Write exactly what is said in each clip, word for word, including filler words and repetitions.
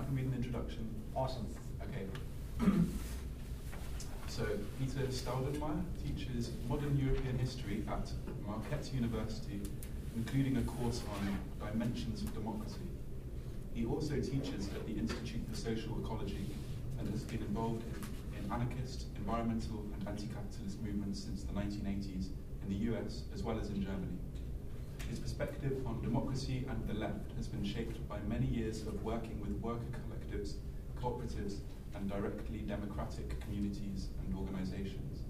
can read an introduction. Awesome. Okay. So, Peter Staudenmeier teaches modern European history at Marquette University, including a course on dimensions of democracy. He also teaches at the Institute for Social Ecology and has been involved in, in anarchist, environmental, and anti-capitalist movements since the nineteen eighties in the U S as well as in Germany. His perspective on democracy and the left has been shaped by many years of working with worker collectives, cooperatives, and directly democratic communities and organizations.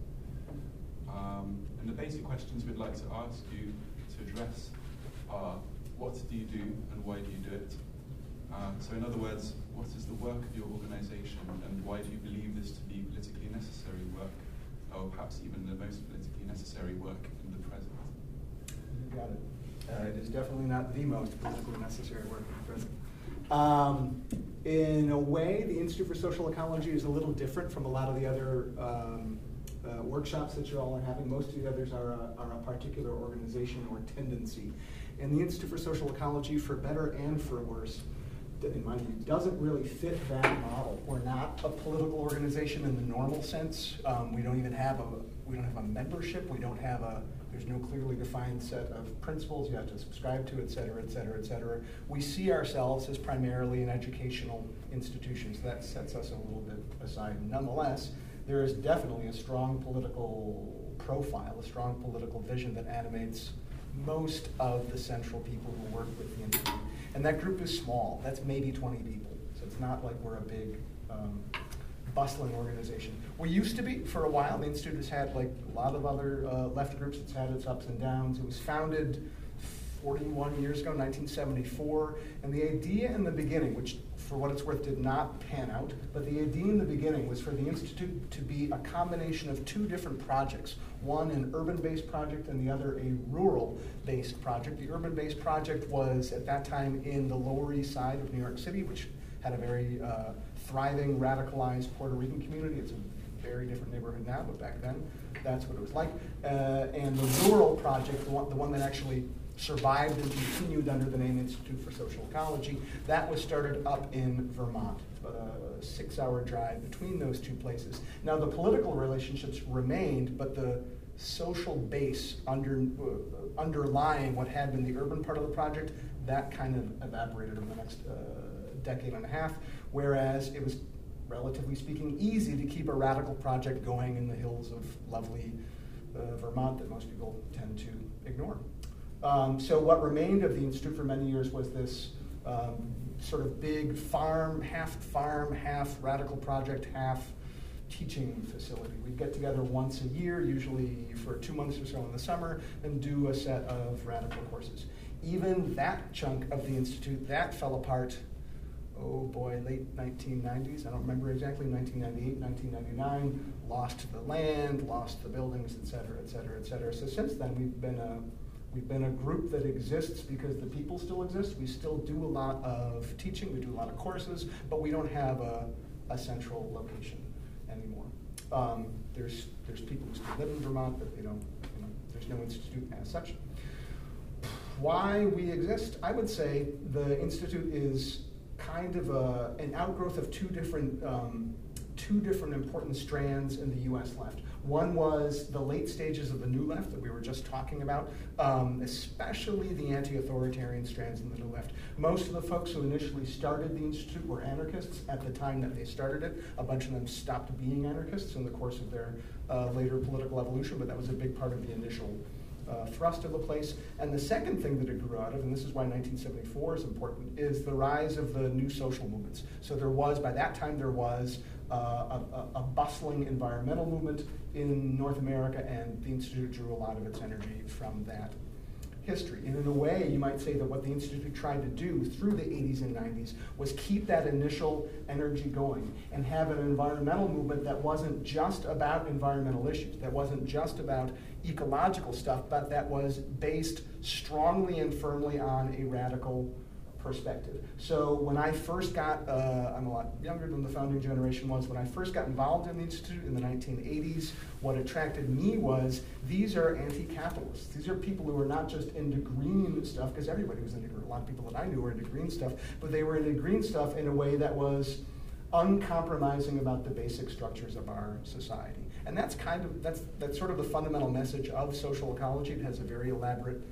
Um, and the basic questions we'd like to ask you to address are, what do you do and why do you do it? Um, so in other words, what is the work of your organization and why do you believe this to be politically necessary work, or perhaps even the most politically necessary work in the present? You got it. Uh, it is definitely not the most politically necessary work in the present. Um, in a way, the Institute for Social Ecology is a little different from a lot of the other um, uh, workshops that you all are having. Most of the others are a, are a particular organization or tendency. And the Institute for Social Ecology, for better and for worse, in my view, doesn't really fit that model. We're not a political organization in the normal sense. Um, we don't even have a we don't have a membership. We don't have a there's no clearly defined set of principles you have to subscribe to, et cetera, et cetera, et cetera. We see ourselves as primarily an educational institution, so that sets us a little bit aside. Nonetheless, there is definitely a strong political profile, a strong political vision that animates most of the central people who work with the Institute. And that group is small. That's maybe twenty people. So it's not like we're a big, um, bustling organization. We used to be for a while. The Institute has had, like a lot of other uh, left groups, it's had its ups and downs. It was founded forty-one years ago, nineteen seventy-four. And the idea in the beginning, which for what it's worth did not pan out, but the idea in the beginning was for the Institute to be a combination of two different projects. One an urban-based project and the other a rural-based project. The urban-based project was at that time in the Lower East Side of New York City, which had a very uh, thriving, radicalized Puerto Rican community. It's a very different neighborhood now, but back then, that's what it was like. Uh, and the rural project, the one, the one that actually survived and continued under the name Institute for Social Ecology, that was started up in Vermont, about a six-hour drive between those two places. Now, the political relationships remained, but the social base under, uh, underlying what had been the urban part of the project, that kind of evaporated over the next uh, decade and a half, whereas it was, relatively speaking, easy to keep a radical project going in the hills of lovely uh, Vermont that most people tend to ignore. Um, so what remained of the Institute for many years was this um, sort of big farm, half farm, half radical project, half teaching facility. We'd get together once a year, usually for two months or so in the summer, and do a set of radical courses. Even that chunk of the Institute, that fell apart, oh boy, late nineteen nineties, I don't remember exactly, nineteen ninety-eight, nineteen ninety-nine, lost the land, lost the buildings, et cetera, et cetera, et cetera. So since then, we've been a We've been a group that exists because the people still exist. We still do a lot of teaching, we do a lot of courses, but we don't have a, a central location anymore. Um, there's there's people who still live in Vermont, but they don't, you know, there's no institute as such. Why we exist? I would say the Institute is kind of a, an outgrowth of two different um, two different important strands in the U S left. One was the late stages of the New Left that we were just talking about, um, especially the anti-authoritarian strands in the New Left. Most of the folks who initially started the Institute were anarchists at the time that they started it. A bunch of them stopped being anarchists in the course of their uh, later political evolution, but that was a big part of the initial uh, thrust of the place. And the second thing that it grew out of, and this is why nineteen seventy-four is important, is the rise of the new social movements. So there was, by that time there was uh, a, a bustling environmental movement in North America, and the Institute drew a lot of its energy from that history. And in a way, you might say that what the Institute tried to do through the eighties and nineties was keep that initial energy going and have an environmental movement that wasn't just about environmental issues, that wasn't just about ecological stuff, but that was based strongly and firmly on a radical perspective. So when I first got, uh, I'm a lot younger than the founding generation was, when I first got involved in the Institute in the nineteen eighties, what attracted me was these are anti-capitalists. These are people who are not just into green stuff, because everybody was into green. A lot of people that I knew were into green stuff, but they were into green stuff in a way that was uncompromising about the basic structures of our society. And that's kind of, that's, that's sort of the fundamental message of social ecology. It has a very elaborate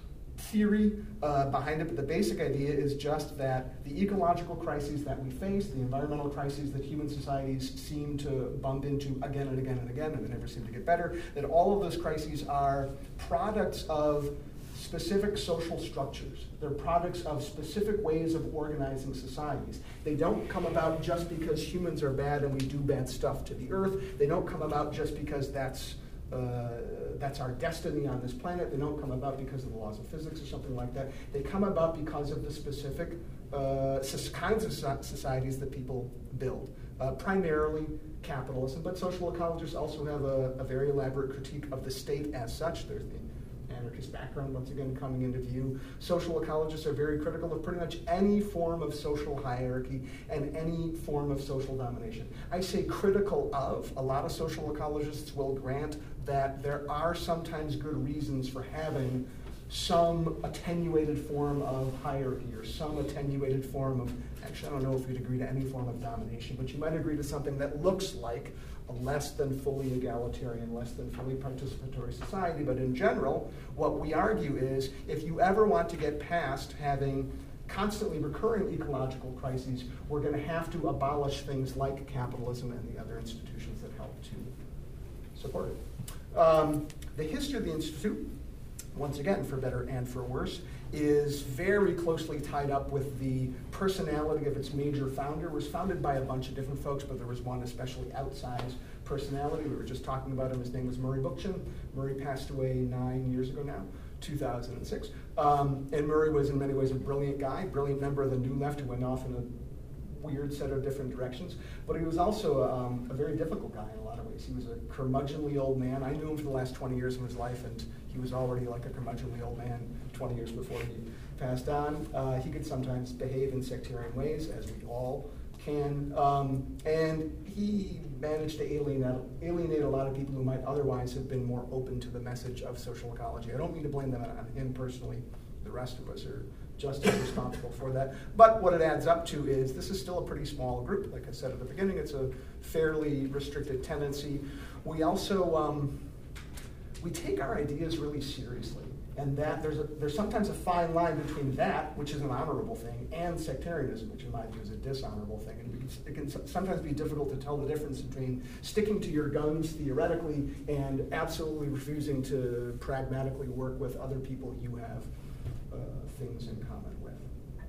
theory uh, behind it, but the basic idea is just that the ecological crises that we face, the environmental crises that human societies seem to bump into again and again and again, and they never seem to get better, that all of those crises are products of specific social structures. They're products of specific ways of organizing societies. They don't come about just because humans are bad and we do bad stuff to the earth. They don't come about just because that's uh, that's our destiny on this planet. They don't come about because of the laws of physics or something like that. They come about because of the specific uh, kinds of societies that people build. Uh, primarily capitalism, but social ecologists also have a, a very elaborate critique of the state as such. There's the anarchist background, once again, coming into view. Social ecologists are very critical of pretty much any form of social hierarchy and any form of social domination. I say critical of. A lot of social ecologists will grant that there are sometimes good reasons for having some attenuated form of hierarchy or some attenuated form of, actually I don't know if we'd agree to any form of domination, but you might agree to something that looks like a less than fully egalitarian, less than fully participatory society. But in general, what we argue is if you ever want to get past having constantly recurring ecological crises, we're going to have to abolish things like capitalism and the other institutions that help to support it. Um, the history of the Institute, once again, for better and for worse, is very closely tied up with the personality of its major founder. It was founded by a bunch of different folks, but there was one especially outsized personality. We were just talking about him. His name was Murray Bookchin. Murray passed away nine years ago now, two thousand six. Um, and Murray was in many ways a brilliant guy, brilliant member of the New Left who went off in a weird set of different directions. But he was also a, um, a very difficult guy in a lot of ways. He was a curmudgeonly old man. I knew him for the last twenty years of his life, and he was already like a curmudgeonly old man twenty years before he passed on. Uh, he could sometimes behave in sectarian ways, as we all can. Um, and he managed to alienate, alienate a lot of people who might otherwise have been more open to the message of social ecology. I don't mean to blame them on him personally. The rest of us are just as responsible for that. But what it adds up to is this is still a pretty small group. Like I said at the beginning, it's a fairly restricted tendency. We also, um, we take our ideas really seriously. And that there's, a, there's sometimes a fine line between that, which is an honorable thing, and sectarianism, which in my view is a dishonorable thing. And it can, it can sometimes be difficult to tell the difference between sticking to your guns theoretically and absolutely refusing to pragmatically work with other people you have uh, things in common with.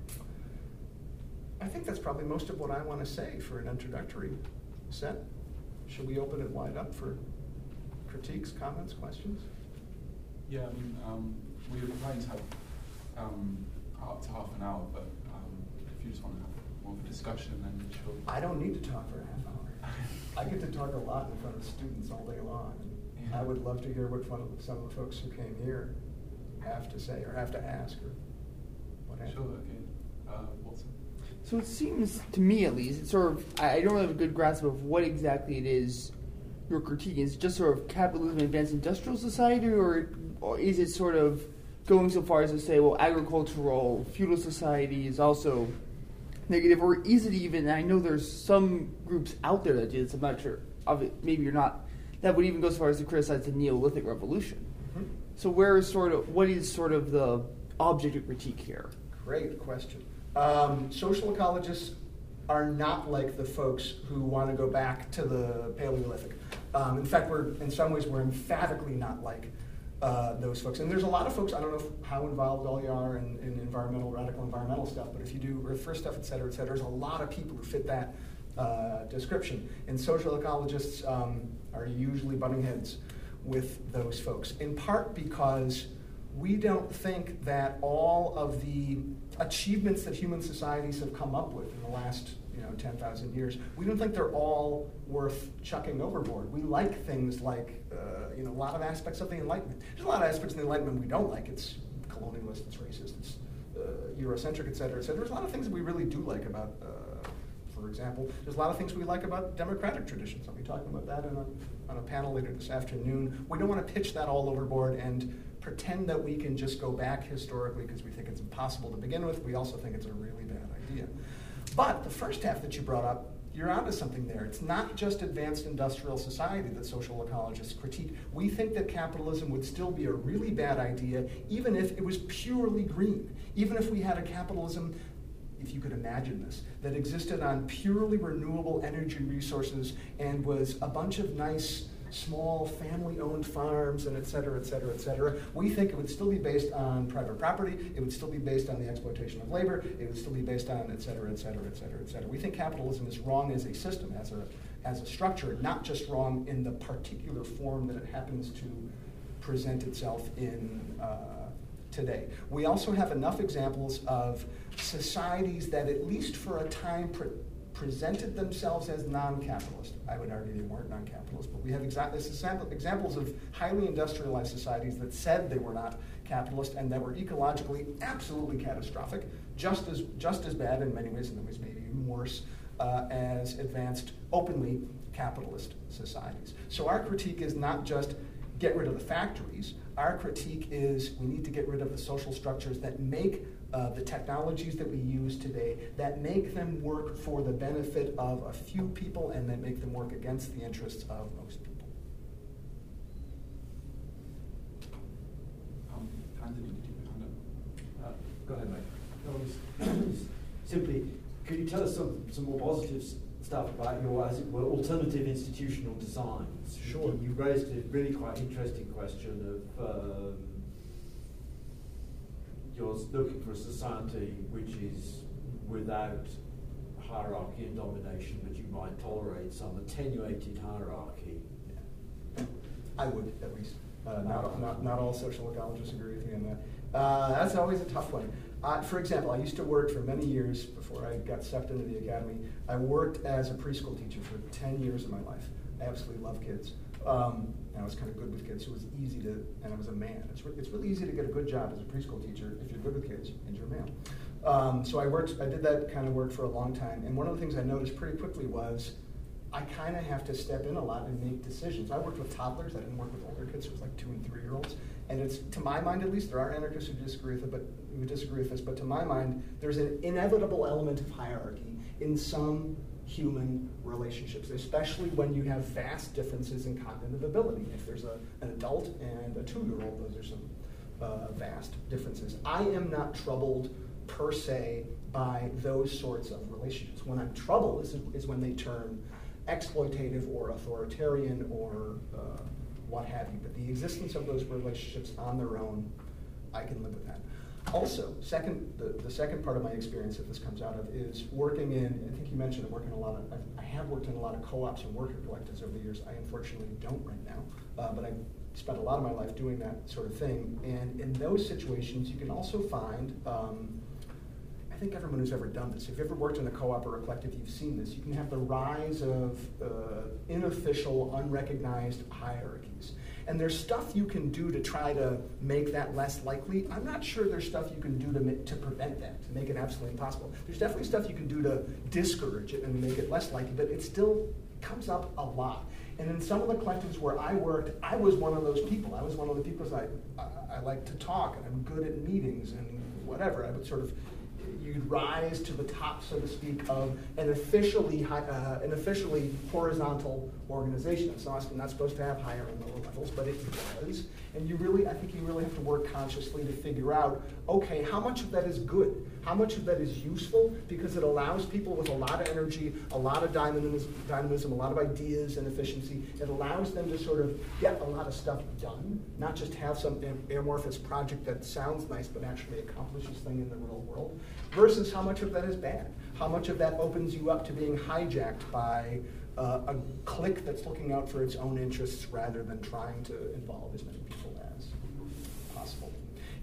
I think that's probably most of what I want to say for an introductory set. Should we open it wide up for critiques, comments, questions? Yeah, I mean, um, we were planning to have um, up to half an hour, but um, if you just want to have more of a discussion, then sure. I don't need to talk for a half hour. I get to talk a lot in front of students all day long. And yeah. I would love to hear what fun, some of the folks who came here have to say or have to ask or what have you. Sure, okay. Uh, Watson? So it seems, to me at least, it's sort of, I don't have a good grasp of what exactly it is your critique is. Just sort of capitalism and advanced industrial society, or, or is it sort of going so far as to say, well, agricultural, feudal society is also negative, or is it even, I know there's some groups out there that do this, I'm not sure of it, maybe you're not, that would even go so far as to criticize the Neolithic Revolution. Mm-hmm. So where is sort of, what is sort of the object of critique here? Great question. Um, social ecologists are not like the folks who want to go back to the Paleolithic. Um, in fact, we're in some ways we're emphatically not like uh, those folks. And there's a lot of folks, I don't know if, how involved all you are in, in environmental, radical environmental stuff, but if you do Earth First stuff, et cetera, et cetera, there's a lot of people who fit that uh, description. And social ecologists um, are usually butting heads with those folks, in part because we don't think that all of the achievements that human societies have come up with in the last you know, ten thousand years, we don't think they're all worth chucking overboard. We like things like uh, you know, a lot of aspects of the Enlightenment. There's a lot of aspects of the Enlightenment we don't like. It's colonialist, it's racist, it's uh, Eurocentric, et cetera, et cetera. There's a lot of things that we really do like about, uh, for example, there's a lot of things we like about democratic traditions. I'll be talking about that in a, on a panel later this afternoon. We don't want to pitch that all overboard and pretend that we can just go back historically because we think it's impossible to begin with. We also think it's a really bad idea. But the first half that you brought up, you're onto something there. It's not just advanced industrial society that social ecologists critique. We think that capitalism would still be a really bad idea even if it was purely green. Even if we had a capitalism, if you could imagine this, that existed on purely renewable energy resources and was a bunch of nice, small, family-owned farms and et cetera, et cetera, et cetera. We think it would still be based on private property, it would still be based on the exploitation of labor, it would still be based on et cetera, et cetera, et cetera, et cetera. We think capitalism is wrong as a system, as a, as a structure, not just wrong in the particular form that it happens to present itself in uh, today. We also have enough examples of societies that, at least for a time, pre presented themselves as non-capitalist. I would argue they weren't non-capitalist, but we have exactly examples of highly industrialized societies that said they were not capitalist and that were ecologically absolutely catastrophic, just as just as bad in many ways, and in ways maybe even worse, uh, as advanced, openly capitalist societies. So our critique is not just get rid of the factories. Our critique is we need to get rid of the social structures that make uh, the technologies that we use today, that make them work for the benefit of a few people and that make them work against the interests of most people. Um, Anthony, did you put your hand up? Uh, go ahead, mate. No, simply, could you tell us some, some more positive stuff about your, as it were, alternative institutional designs? Sure. You, you raised a really quite interesting question of um, you're looking for a society which is without hierarchy and domination, but you might tolerate some attenuated hierarchy. Yeah. I would, at least. Uh, not, not, not all social ecologists agree with me on that. Uh, that's always a tough one. Uh, for example, I used to work for many years before I got sucked into the academy. I worked as a preschool teacher for ten years of my life. I absolutely love kids. Um, and I was kind of good with kids, so it was easy to, and I was a man. It's, re it's really easy to get a good job as a preschool teacher if you're good with kids and you're a male. Um, so I worked, I did that kind of work for a long time. And one of the things I noticed pretty quickly was I kind of have to step in a lot and make decisions. I worked with toddlers. I didn't work with older kids. It was like two and three year olds. And it's, to my mind at least, there are anarchists who disagree with it, but who disagree with this. But to my mind, there's an inevitable element of hierarchy in some human relationships, especially when you have vast differences in cognitive ability. If there's a, an adult and a two-year-old, those are some uh, vast differences. I am not troubled per se by those sorts of relationships. When I'm troubled is, is when they turn exploitative or authoritarian or uh, what have you. But the existence of those relationships on their own, I can live with that. Also, second, the, the second part of my experience that this comes out of is working in, I think you mentioned I'm working a lot of, I've, I have worked in a lot of co-ops and worker collectives over the years. I unfortunately don't right now, uh, but I spent a lot of my life doing that sort of thing. And in those situations, you can also find, um, I think everyone who's ever done this, if you've ever worked in a co-op or a collective, you've seen this. You can have the rise of uh, unofficial, unrecognized hierarchies. And there's stuff you can do to try to make that less likely. I'm not sure there's stuff you can do to, to prevent that, to make it absolutely impossible. There's definitely stuff you can do to discourage it and make it less likely, but it still comes up a lot. And in some of the collectives where I worked, I was one of those people. I was one of the people I, I, I like to talk, and I'm good at meetings and whatever. I would sort of, you'd rise to the top, so to speak, of an officially high, uh, an officially horizontal organization. It's not, not supposed to have higher and lower levels, but it does. And you really, I think you really have to work consciously to figure out, okay, how much of that is good? How much of that is useful? Because it allows people with a lot of energy, a lot of dynamism, dynamism, a lot of ideas and efficiency. It allows them to sort of get a lot of stuff done, not just have some amorphous project that sounds nice but actually accomplishes things in the real world, versus how much of that is bad. How much of that opens you up to being hijacked by uh, a clique that's looking out for its own interests rather than trying to involve as many people as possible.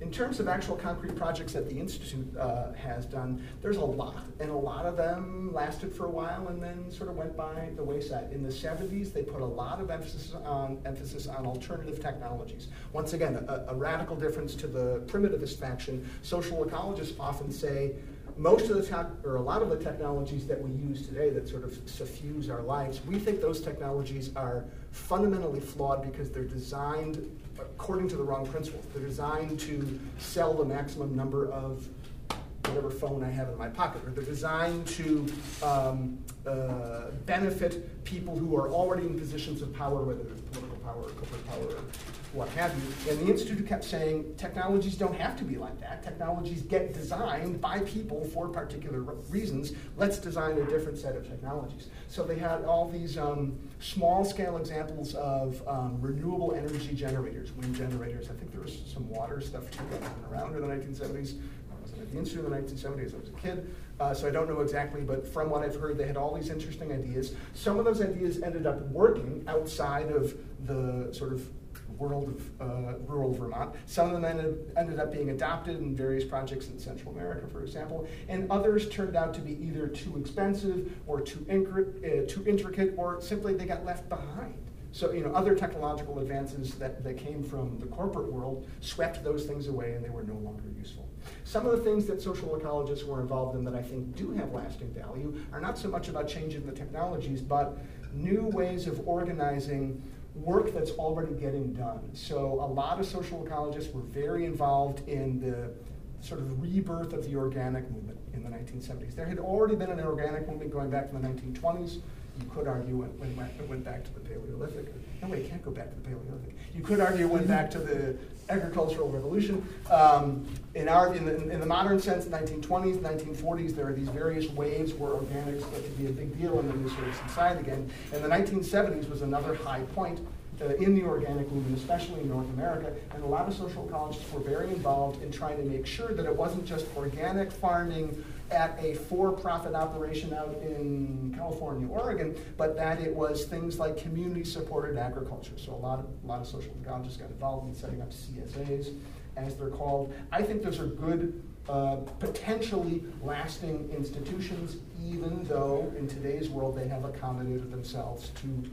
In terms of actual concrete projects that the Institute uh, has done, there's a lot, and a lot of them lasted for a while and then sort of went by the wayside. In the seventies, they put a lot of emphasis on emphasis on alternative technologies. Once again, a, a radical difference to the primitivist faction. Social ecologists often say most of the tech, or a lot of the technologies that we use today that sort of suffuse our lives, we think those technologies are fundamentally flawed because they're designed according to the wrong principles. They're designed to sell the maximum number of whatever phone I have in my pocket, or they're designed to um, uh, benefit people who are already in positions of power, whether it's political power or corporate power or what have you. And the Institute kept saying technologies don't have to be like that. Technologies get designed by people for particular reasons. Let's design a different set of technologies. So they had all these um, small-scale examples of um, renewable energy generators, wind generators. I think there was some water stuff going on around in the nineteen seventies. I wasn't at the Institute in the nineteen seventies. I was a kid. Uh, so I don't know exactly, but from what I've heard, they had all these interesting ideas. Some of those ideas ended up working outside of the sort of world of uh, rural Vermont. Some of them ended, ended up being adopted in various projects in Central America, for example, and others turned out to be either too expensive or too, incri- uh, too intricate, or simply they got left behind. So, you know, other technological advances that, that came from the corporate world swept those things away and they were no longer useful. Some of the things that social ecologists were involved in that I think do have lasting value are not so much about changing the technologies, but new ways of organizing work that's already getting done. So a lot of social ecologists were very involved in the sort of rebirth of the organic movement in the nineteen seventies. There had already been an organic movement going back to the nineteen twenties. You could argue it went, it went back to the Paleolithic. No, wait, it can't go back to the Paleolithic. You could argue it went back to the agricultural revolution. Um, in, our, in, the, in the modern sense, nineteen twenties, nineteen forties, there are these various waves where organics get to be a big deal and then they sort of subside again. And the nineteen seventies was another high point uh, in the organic movement, especially in North America. And a lot of social ecologists were very involved in trying to make sure that it wasn't just organic farming at a for-profit operation out in California, Oregon, but that it was things like community-supported agriculture. So a lot of a lot of social ecologists got involved in setting up C S As, as they're called. I think those are good, uh, potentially lasting institutions, even though in today's world they have accommodated themselves to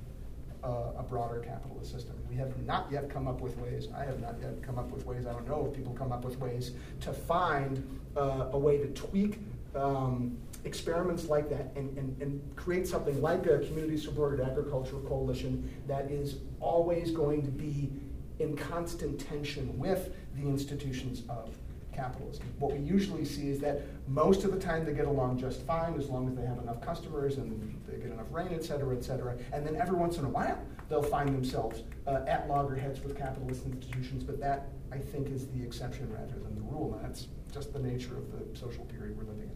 uh, a broader capitalist system. We have not yet come up with ways, I have not yet come up with ways, I don't know if people come up with ways to find uh, a way to tweak um, experiments like that and, and, and create something like a community-supported agricultural coalition that is always going to be in constant tension with the institutions of capitalism. What we usually see is that most of the time they get along just fine as long as they have enough customers and they get enough rain, et cetera, et cetera. And then every once in a while, they'll find themselves uh, at loggerheads with capitalist institutions, but that, I think, is the exception rather than the rule, and that's just the nature of the social period we're living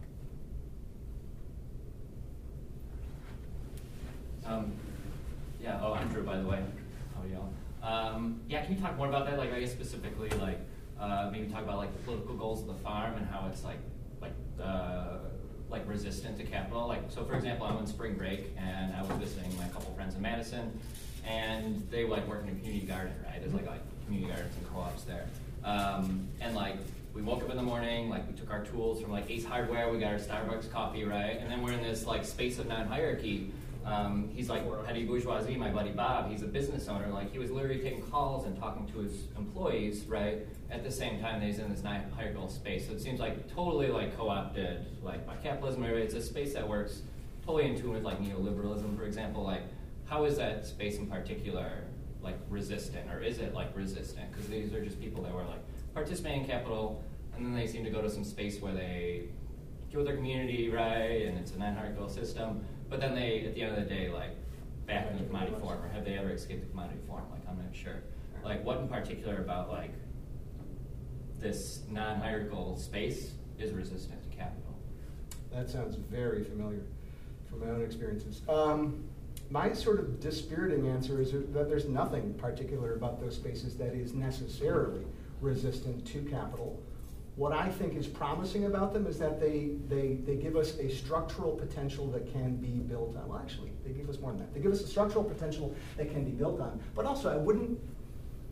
in. Um, yeah, oh, I'm Drew, by the way. How are y'all? Um, yeah, can you talk more about that? Like, I guess specifically, like, uh, maybe talk about like the political goals of the farm and how it's like, like, uh, like resistant to capital. Like, so for example, I'm on spring break and I was visiting my couple friends in Madison, and they like work in a community garden, right? There's like like community gardens and co-ops there, um, and like we woke up in the morning, like we took our tools from like Ace Hardware, we got our Starbucks coffee, right? And then we're in this like space of non-hierarchy. Um, he's like petty bourgeoisie, my buddy Bob, he's a business owner. Like he was literally taking calls and talking to his employees, right? At the same time that he's in this non-hierarchical space. So it seems like totally like co-opted, like by capitalism, right? It's a space that works totally in tune with like neoliberalism, for example. Like how is that space in particular like resistant, or is it like resistant? Because these are just people that were like participating in capital, and then they seem to go to some space where they deal with their community, right? And it's a non-hierarchical system. But then they, at the end of the day, like, back in the commodity form, or have they ever escaped the commodity form? Like, I'm not sure. Like, what in particular about, like, this non-hierarchical space is resistant to capital? That sounds very familiar from my own experiences. Um, my sort of dispiriting answer is that there's nothing particular about those spaces that is necessarily resistant to capital. What I think is promising about them is that they, they, they give us a structural potential that can be built on. Well, actually, they give us more than that. They give us a structural potential that can be built on. But also, I wouldn't,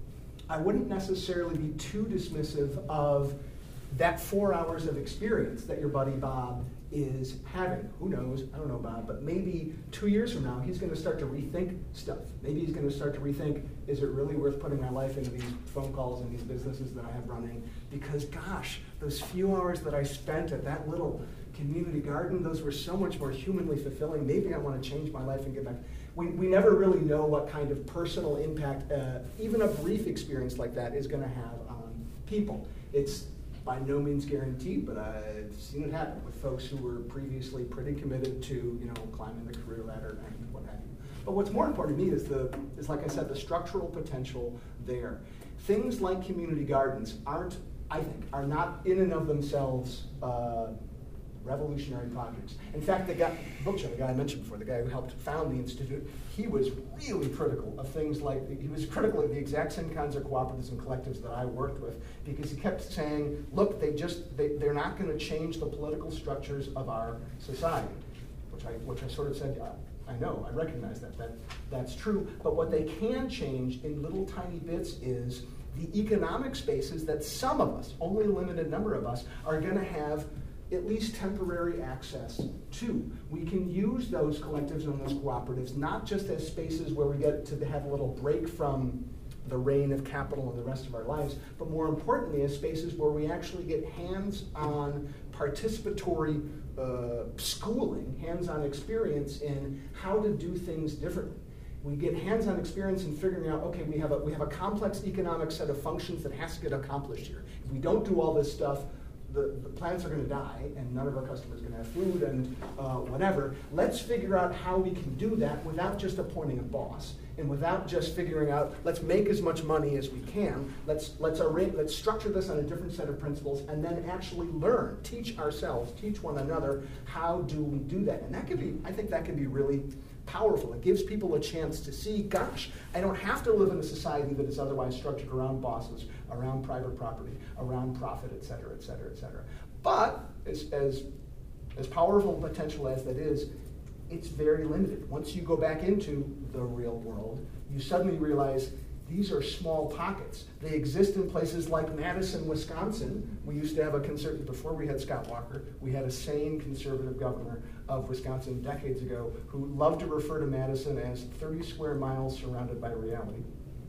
I wouldn't necessarily be too dismissive of that four hours of experience that your buddy Bob is having. Who knows? I don't know Bob, but maybe two years from now, he's going to start to rethink stuff. Maybe he's going to start to rethink, is it really worth putting my life into these phone calls and these businesses that I have running? Because gosh, those few hours that I spent at that little community garden, those were so much more humanly fulfilling. Maybe I want to change my life and get back. We, we never really know what kind of personal impact uh, even a brief experience like that is going to have on people. It's by no means guaranteed, but I've seen it happen with folks who were previously pretty committed to, you know, climbing the career ladder and what have you. But what's more important to me is the is like I said, the structural potential there. Things like community gardens aren't, I think, are not in and of themselves uh, revolutionary projects. In fact, the guy, Bookchin, the guy I mentioned before, the guy who helped found the Institute, he was really critical of things like, he was critical of the exact same kinds of cooperatives and collectives that I worked with, because he kept saying, look, they just, they, they're not going to change the political structures of our society, which I, which I sort of said, I know, I recognize that, that, that's true, but what they can change in little tiny bits is the economic spaces that some of us, only a limited number of us, are going to have at least temporary access to. We can use those collectives and those cooperatives not just as spaces where we get to have a little break from the reign of capital and the rest of our lives, but more importantly as spaces where we actually get hands-on participatory uh, schooling, hands-on experience in how to do things differently. We get hands-on experience in figuring out, okay, we have a we have a complex economic set of functions that has to get accomplished here. If we don't do all this stuff, The, the plants are going to die, and none of our customers are going to have food and uh, whatever. Let's figure out how we can do that without just appointing a boss, and without just figuring out, let's make as much money as we can. Let's let's arrange, let's structure this on a different set of principles, and then actually learn, teach ourselves, teach one another, how do we do that? And that could be, I think that can be really powerful. It gives people a chance to see, gosh, I don't have to live in a society that is otherwise structured around bosses, around private property, around profit, et cetera, et cetera, et cetera. But as, as, as powerful potential as that is, it's very limited. Once you go back into the real world, you suddenly realize these are small pockets. They exist in places like Madison, Wisconsin. We used to have a conservative, before we had Scott Walker, we had a sane conservative governor of Wisconsin decades ago who loved to refer to Madison as thirty square miles surrounded by reality.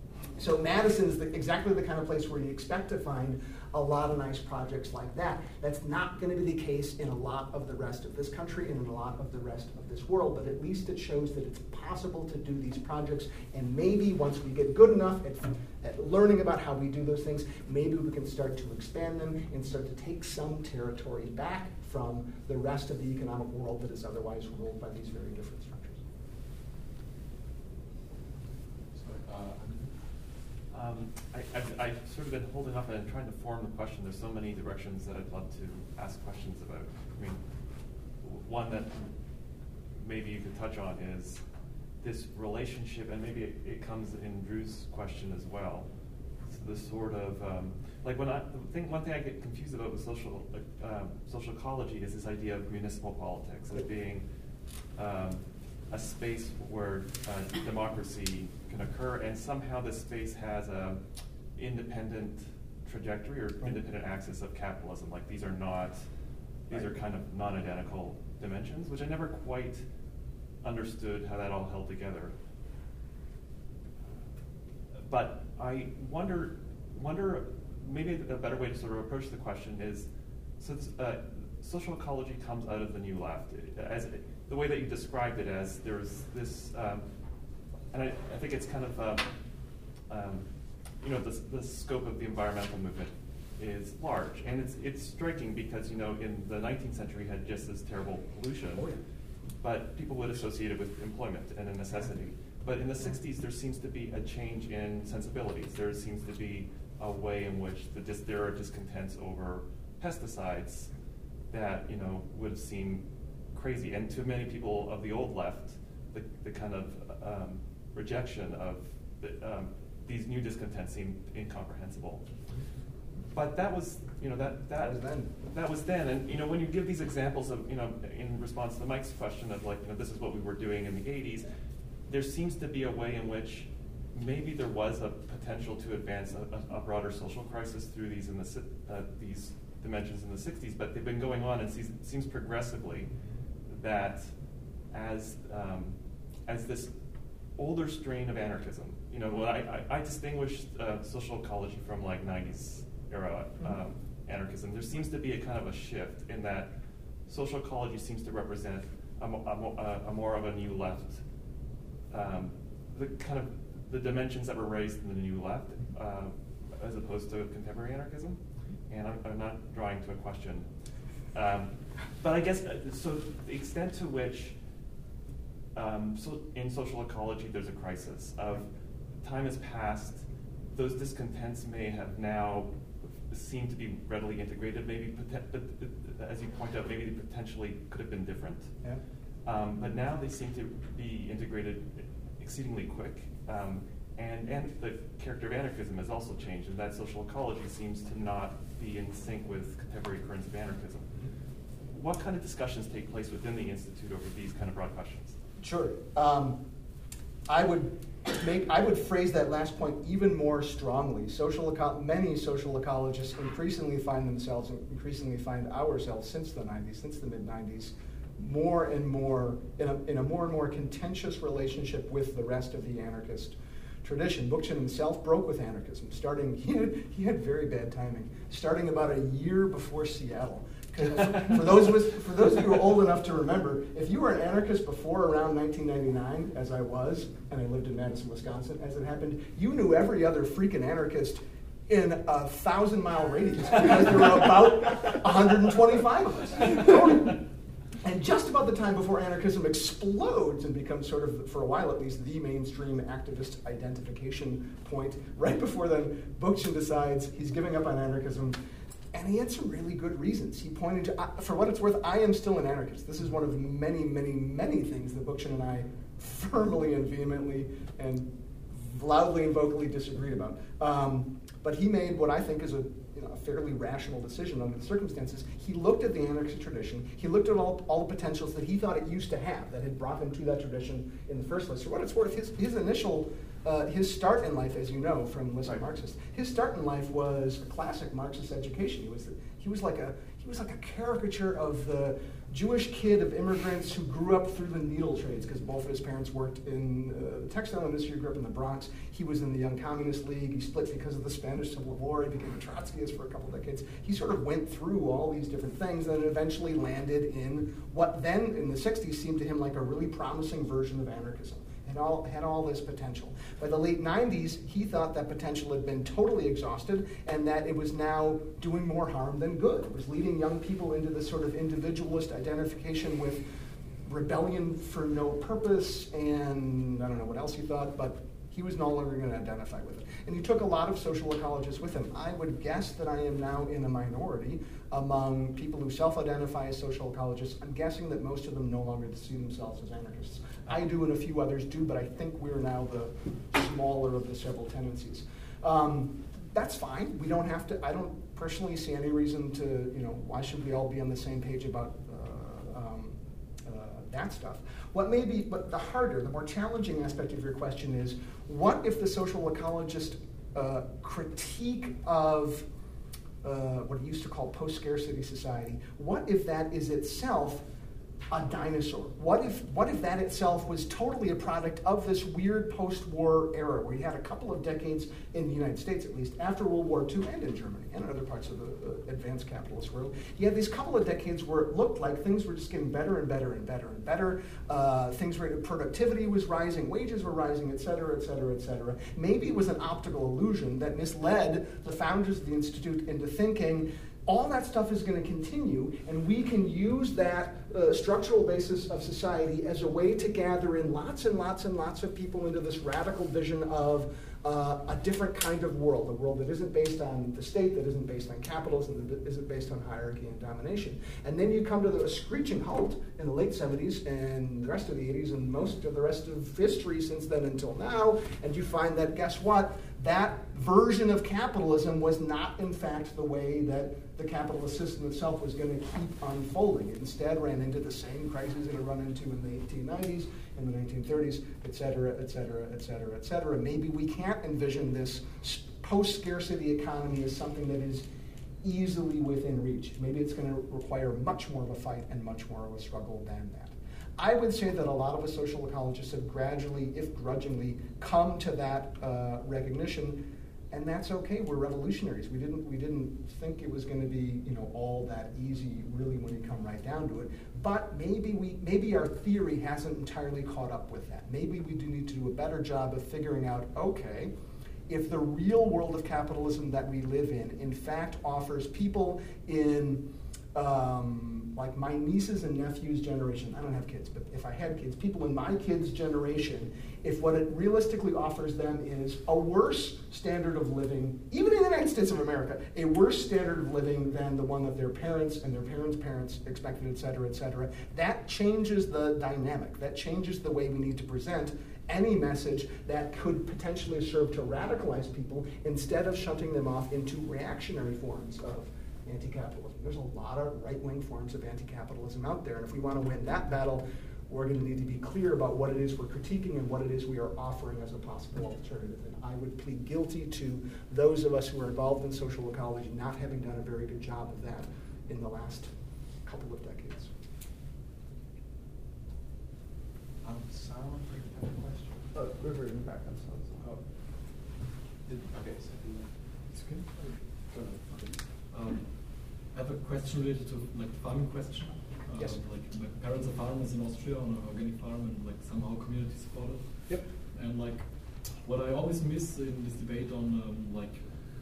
So Madison is the, exactly the kind of place where you expect to find a lot of nice projects like that. That's not going to be the case in a lot of the rest of this country and in a lot of the rest of this world, but at least it shows that it's possible to do these projects, and maybe once we get good enough at, at learning about how we do those things, maybe we can start to expand them and start to take some territory back from the rest of the economic world that is otherwise ruled by these very different structures. So, uh, Um, I, I've, I've sort of been holding off and trying to form the question. There's so many directions that I'd love to ask questions about. I mean, one that maybe you could touch on is this relationship, and maybe it, it comes in Drew's question as well. It's the sort of, um, like when I think, one thing I get confused about with social, uh, social ecology is this idea of municipal politics as being um, a space where uh, democracy can occur, and somehow this space has a independent trajectory or right. independent axis of capitalism. Like these are not, these right. are kind of non-identical dimensions, which I never quite understood how that all held together. But I wonder, wonder maybe a better way to sort of approach the question is, since uh, social ecology comes out of the New Left, as the way that you described it as there's this, um, and I, I think it's kind of, uh, um, you know, the, the scope of the environmental movement is large, and it's it's striking because, you know, in the nineteenth century had just this terrible pollution, oh, yeah. but people would associate it with employment and a necessity. But in the sixties, there seems to be a change in sensibilities. There seems to be a way in which the dis there are discontents over pesticides that, you know, would seem crazy. And to many people of the old left, the, the kind of um, rejection of the, um, these new discontents seemed incomprehensible. But that was, you know, that that, that was then. That was then. And, you know, when you give these examples of, you know, in response to Mike's question of like, you know, this is what we were doing in the eighties, there seems to be a way in which maybe there was a potential to advance a, a, a broader social crisis through these in the si- uh, these dimensions in the sixties, but they've been going on, and it seems, it seems progressively that as um, as this older strain of anarchism, you know, when I, I, I distinguish uh, social ecology from like nineties era um, anarchism. There seems to be a kind of a shift in that social ecology seems to represent a, mo- a, mo- a more of a new left, um, the kind of the dimensions that were raised in the new left, uh, as opposed to contemporary anarchism. And I'm, I'm not drawing to a question. Um, but I guess, uh, so the extent to which um, so in social ecology there's a crisis of time has passed, those discontents may have now seem to be readily integrated, maybe, but as you point out, maybe they potentially could have been different. Yeah. Um, but now they seem to be integrated exceedingly quick. Um, and, and the character of anarchism has also changed, and that social ecology seems to not be in sync with contemporary currents of anarchism. What kind of discussions take place within the Institute over these kind of broad questions? Sure. Um, I would make I would phrase that last point even more strongly. Social eco- many social ecologists increasingly find themselves, increasingly find ourselves since the nineties, since the mid nineties, more and more in a, in a more and more contentious relationship with the rest of the anarchist tradition. Bookchin himself broke with anarchism, starting he had, he had very bad timing, starting about a year before Seattle. For those of us, for those of you who are old enough to remember, if you were an anarchist before around nineteen ninety-nine, as I was, and I lived in Madison, Wisconsin, as it happened, you knew every other freaking anarchist in a thousand mile radius because there were about one hundred twenty-five of us. And just about the time before anarchism explodes and becomes sort of, for a while at least, the mainstream activist identification point, right before then, Bookchin decides he's giving up on anarchism. And he had some really good reasons. He pointed to, uh, for what it's worth, I am still an anarchist. This is one of many, many, many things that Bookchin and I firmly and vehemently and loudly and vocally disagreed about. Um, but he made what I think is a, you know, a fairly rational decision under the circumstances. He looked at the anarchist tradition. He looked at all, all the potentials that he thought it used to have that had brought him to that tradition in the first place. For what it's worth, his, his initial Uh, his start in life, as you know from listening to Marxists, his start in life was a classic Marxist education. He was the, he was like a he was like a caricature of the Jewish kid of immigrants who grew up through the needle trades because both of his parents worked in uh, the textile industry. He grew up in the Bronx. He was in the Young Communist League. He split because of the Spanish Civil War. He became a Trotskyist for a couple of decades. He sort of went through all these different things and eventually landed in what then in the sixties seemed to him like a really promising version of anarchism. Had all, had all this potential. By the late nineties, he thought that potential had been totally exhausted and that it was now doing more harm than good. It was leading young people into this sort of individualist identification with rebellion for no purpose, and I don't know what else he thought, but he was no longer going to identify with it. And he took a lot of social ecologists with him. I would guess that I am now in a minority among people who self-identify as social ecologists. I'm guessing that most of them no longer see themselves as anarchists. I do and a few others do, but I think we're now the smaller of the several tendencies. Um, that's fine. We don't have to, I don't personally see any reason to, you know, why should we all be on the same page about uh, um, uh, that stuff? What may be, but the harder, the more challenging aspect of your question is, what if the social ecologist uh, critique of uh, what he used to call post-scarcity society, what if that is itself a dinosaur? What if what if that itself was totally a product of this weird post-war era where you had a couple of decades in the United States, at least, after World War Two and in Germany and in other parts of the uh, advanced capitalist world, you had these couple of decades where it looked like things were just getting better and better and better and better. Uh, things were, productivity was rising, wages were rising, et cetera, et cetera, et cetera. Maybe it was an optical illusion that misled the founders of the Institute into thinking all that stuff is going to continue, and we can use that uh, structural basis of society as a way to gather in lots and lots and lots of people into this radical vision of uh, a different kind of world, a world that isn't based on the state, that isn't based on capitalism, that isn't based on hierarchy and domination. And then you come to the screeching halt in the late seventies and the rest of the eighties and most of the rest of history since then until now, and you find that, guess what? That version of capitalism was not, in fact, the way that the capitalist system itself was going to keep unfolding. It instead ran into the same crises it had run into in the eighteen nineties, in the nineteen thirties, et cetera, et cetera, et cetera, et cetera. Maybe we can't envision this post-scarcity economy as something that is easily within reach. Maybe it's going to require much more of a fight and much more of a struggle than that. I would say that a lot of us social ecologists have gradually, if grudgingly, come to that uh, recognition, and that's okay. We're revolutionaries. We didn't we didn't think it was going to be, you know, all that easy, really, when you come right down to it. But maybe we maybe our theory hasn't entirely caught up with that. Maybe we do need to do a better job of figuring out, okay, if the real world of capitalism that we live in, in fact, offers people in Um, like my nieces and nephews' generation, I don't have kids, but if I had kids, people in my kids' generation, if what it realistically offers them is a worse standard of living, even in the United States of America, a worse standard of living than the one that their parents and their parents' parents expected, et cetera, et cetera, that changes the dynamic. That changes the way we need to present any message that could potentially serve to radicalize people instead of shunting them off into reactionary forms of anti-capitalism. There's a lot of right-wing forms of anti-capitalism out there, and if we want to win that battle, we're going to need to be clear about what it is we're critiquing and what it is we are offering as a possible alternative. And I would plead guilty to those of us who are involved in social ecology not having done a very good job of that in the last couple of decades. Um, Sarah, do you have a question? Uh, River, in the back, I'm sorry. Oh. Did- Okay, so It's okay. Um, I have a question related to like farming question. Uh, Yes. Like my parents are farmers in Austria on an organic farm and like somehow community supported. Yep. And like what I always miss in this debate on um, like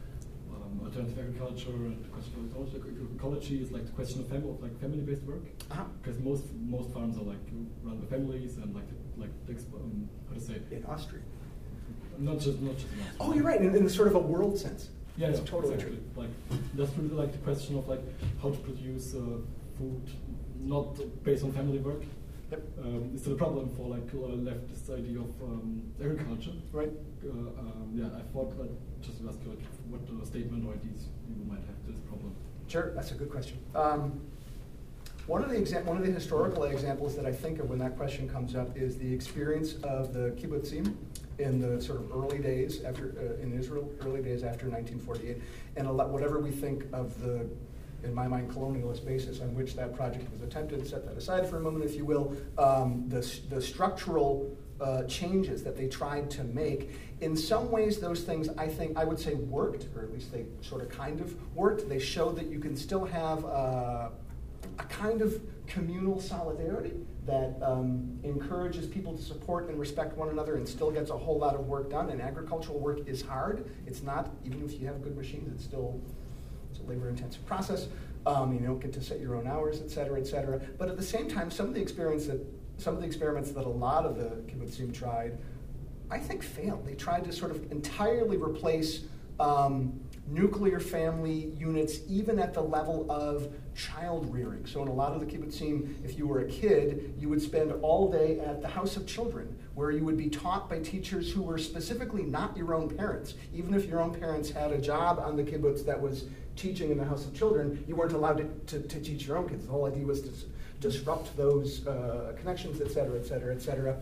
um, alternative agriculture and the question of ecology is like the question of, fam- of like family-based work. Uh-huh. Because most most farms are like run by families and like like um, how to say In Austria. not just not just in Austria. Oh, you're right, in, in sort of a world sense. Yeah, That's yeah, totally exactly. true. Like that's really like the question of like how to produce uh, food not based on family work. Yep. Um, is still a problem for like uh, leftist idea of um, agriculture. Right. Uh, um, yeah, I thought like just to ask you like what uh, statement or ideas you might have to this problem. Sure, that's a good question. Um, one of the exa- one of the historical examples that I think of when that question comes up is the experience of the kibbutzim in the sort of early days after uh, in Israel, early days after nineteen forty-eight, and a lot, whatever we think of the, in my mind, colonialist basis on which that project was attempted, set that aside for a moment, if you will, um, the, the structural uh, changes that they tried to make, in some ways those things I think, I would say worked, or at least they sort of kind of worked. They showed that you can still have uh, a kind of communal solidarity that um, encourages people to support and respect one another and still gets a whole lot of work done. And agricultural work is hard. It's not, even if you have good machines, it's still it's a labor-intensive process. Um, you don't get to set your own hours, et cetera, et cetera. But at the same time, some of the experience that some of the experiments that a lot of the kibbutzim tried, I think failed. They tried to sort of entirely replace um, nuclear family units, even at the level of child rearing. So in a lot of the kibbutzim, if you were a kid, you would spend all day at the House of Children, where you would be taught by teachers who were specifically not your own parents. Even if your own parents had a job on the kibbutz that was teaching in the House of Children, you weren't allowed to, to, to teach your own kids. The whole idea was to s- disrupt those uh, connections, et cetera, et cetera, et cetera.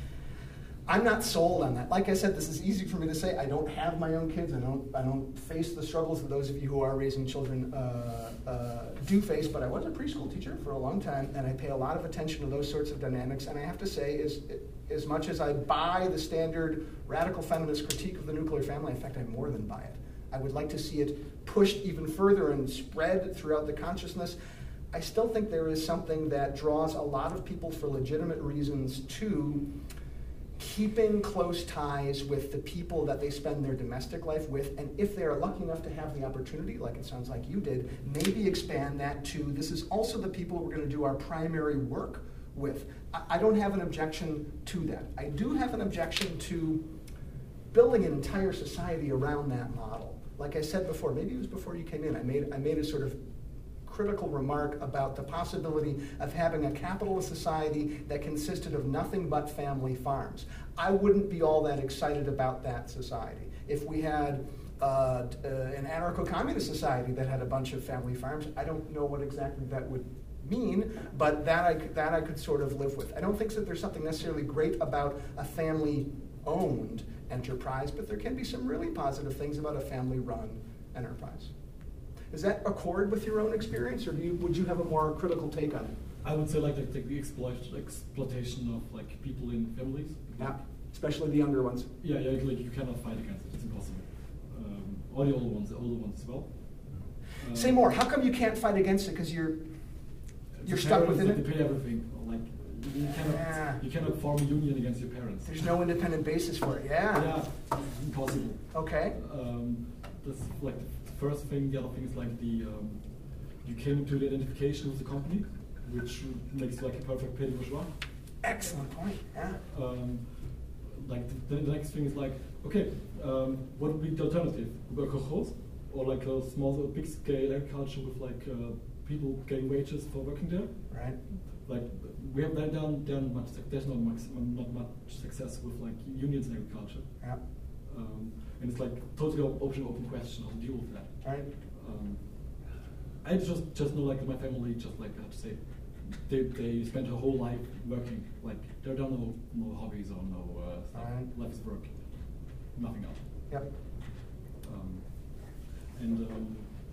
I'm not sold on that. Like I said, this is easy for me to say. I don't have my own kids. I don't. I don't face the struggles that those of you who are raising children uh, uh, do face. But I was a preschool teacher for a long time, and I pay a lot of attention to those sorts of dynamics. And I have to say, is as much as I buy the standard radical feminist critique of the nuclear family, in fact, I more than buy it. I would like to see it pushed even further and spread throughout the consciousness. I still think there is something that draws a lot of people for legitimate reasons to keeping close ties with the people that they spend their domestic life with, and if they are lucky enough to have the opportunity, like it sounds like you did, maybe expand that to this is also the people we're going to do our primary work with. I, I don't have an objection to that. I do have an objection to building an entire society around that model. Like I said before, maybe it was before you came in, I made, I made a sort of critical remark about the possibility of having a capitalist society that consisted of nothing but family farms. I wouldn't be all that excited about that society. If we had uh, uh, an anarcho-communist society that had a bunch of family farms, I don't know what exactly that would mean, but that I, that I could sort of live with. I don't think that there's something necessarily great about a family-owned enterprise, but there can be some really positive things about a family-run enterprise. Does that accord with your own experience, or do you, would you have a more critical take on it? I would say like the, the exploit, exploitation of like people in families. Yeah, especially the younger ones. Yeah, yeah, like you cannot fight against it. It's impossible. Um, or the older ones, the older ones as well. Uh, Say more. How come you can't fight against it? Because you're you're the stuck parents, within like, it. They pay everything. Like you cannot, Yeah. you cannot form a union against your parents. There's no independent basis for it. Yeah. Yeah, impossible. Okay. Um, that's like the first thing. The other thing is like the um, you came into the identification with the company, which makes like a perfect petit bourgeois. Excellent point. Yeah. Um, like the, the next thing is like, okay, um, what would be the alternative? A kolkhoz, or like a small, big scale agriculture with like uh, people getting wages for working there. Right. Like we have that done, done much. There's not much, not much success with like unions in agriculture. Yeah. Um, and it's like totally open, open question how to deal with that. Right. Um, I just just know like my family just like I have to say. They, they spend her whole life working. Like there are no no hobbies or no uh, stuff. Right. Life is work, nothing else. Yep. Um, and um,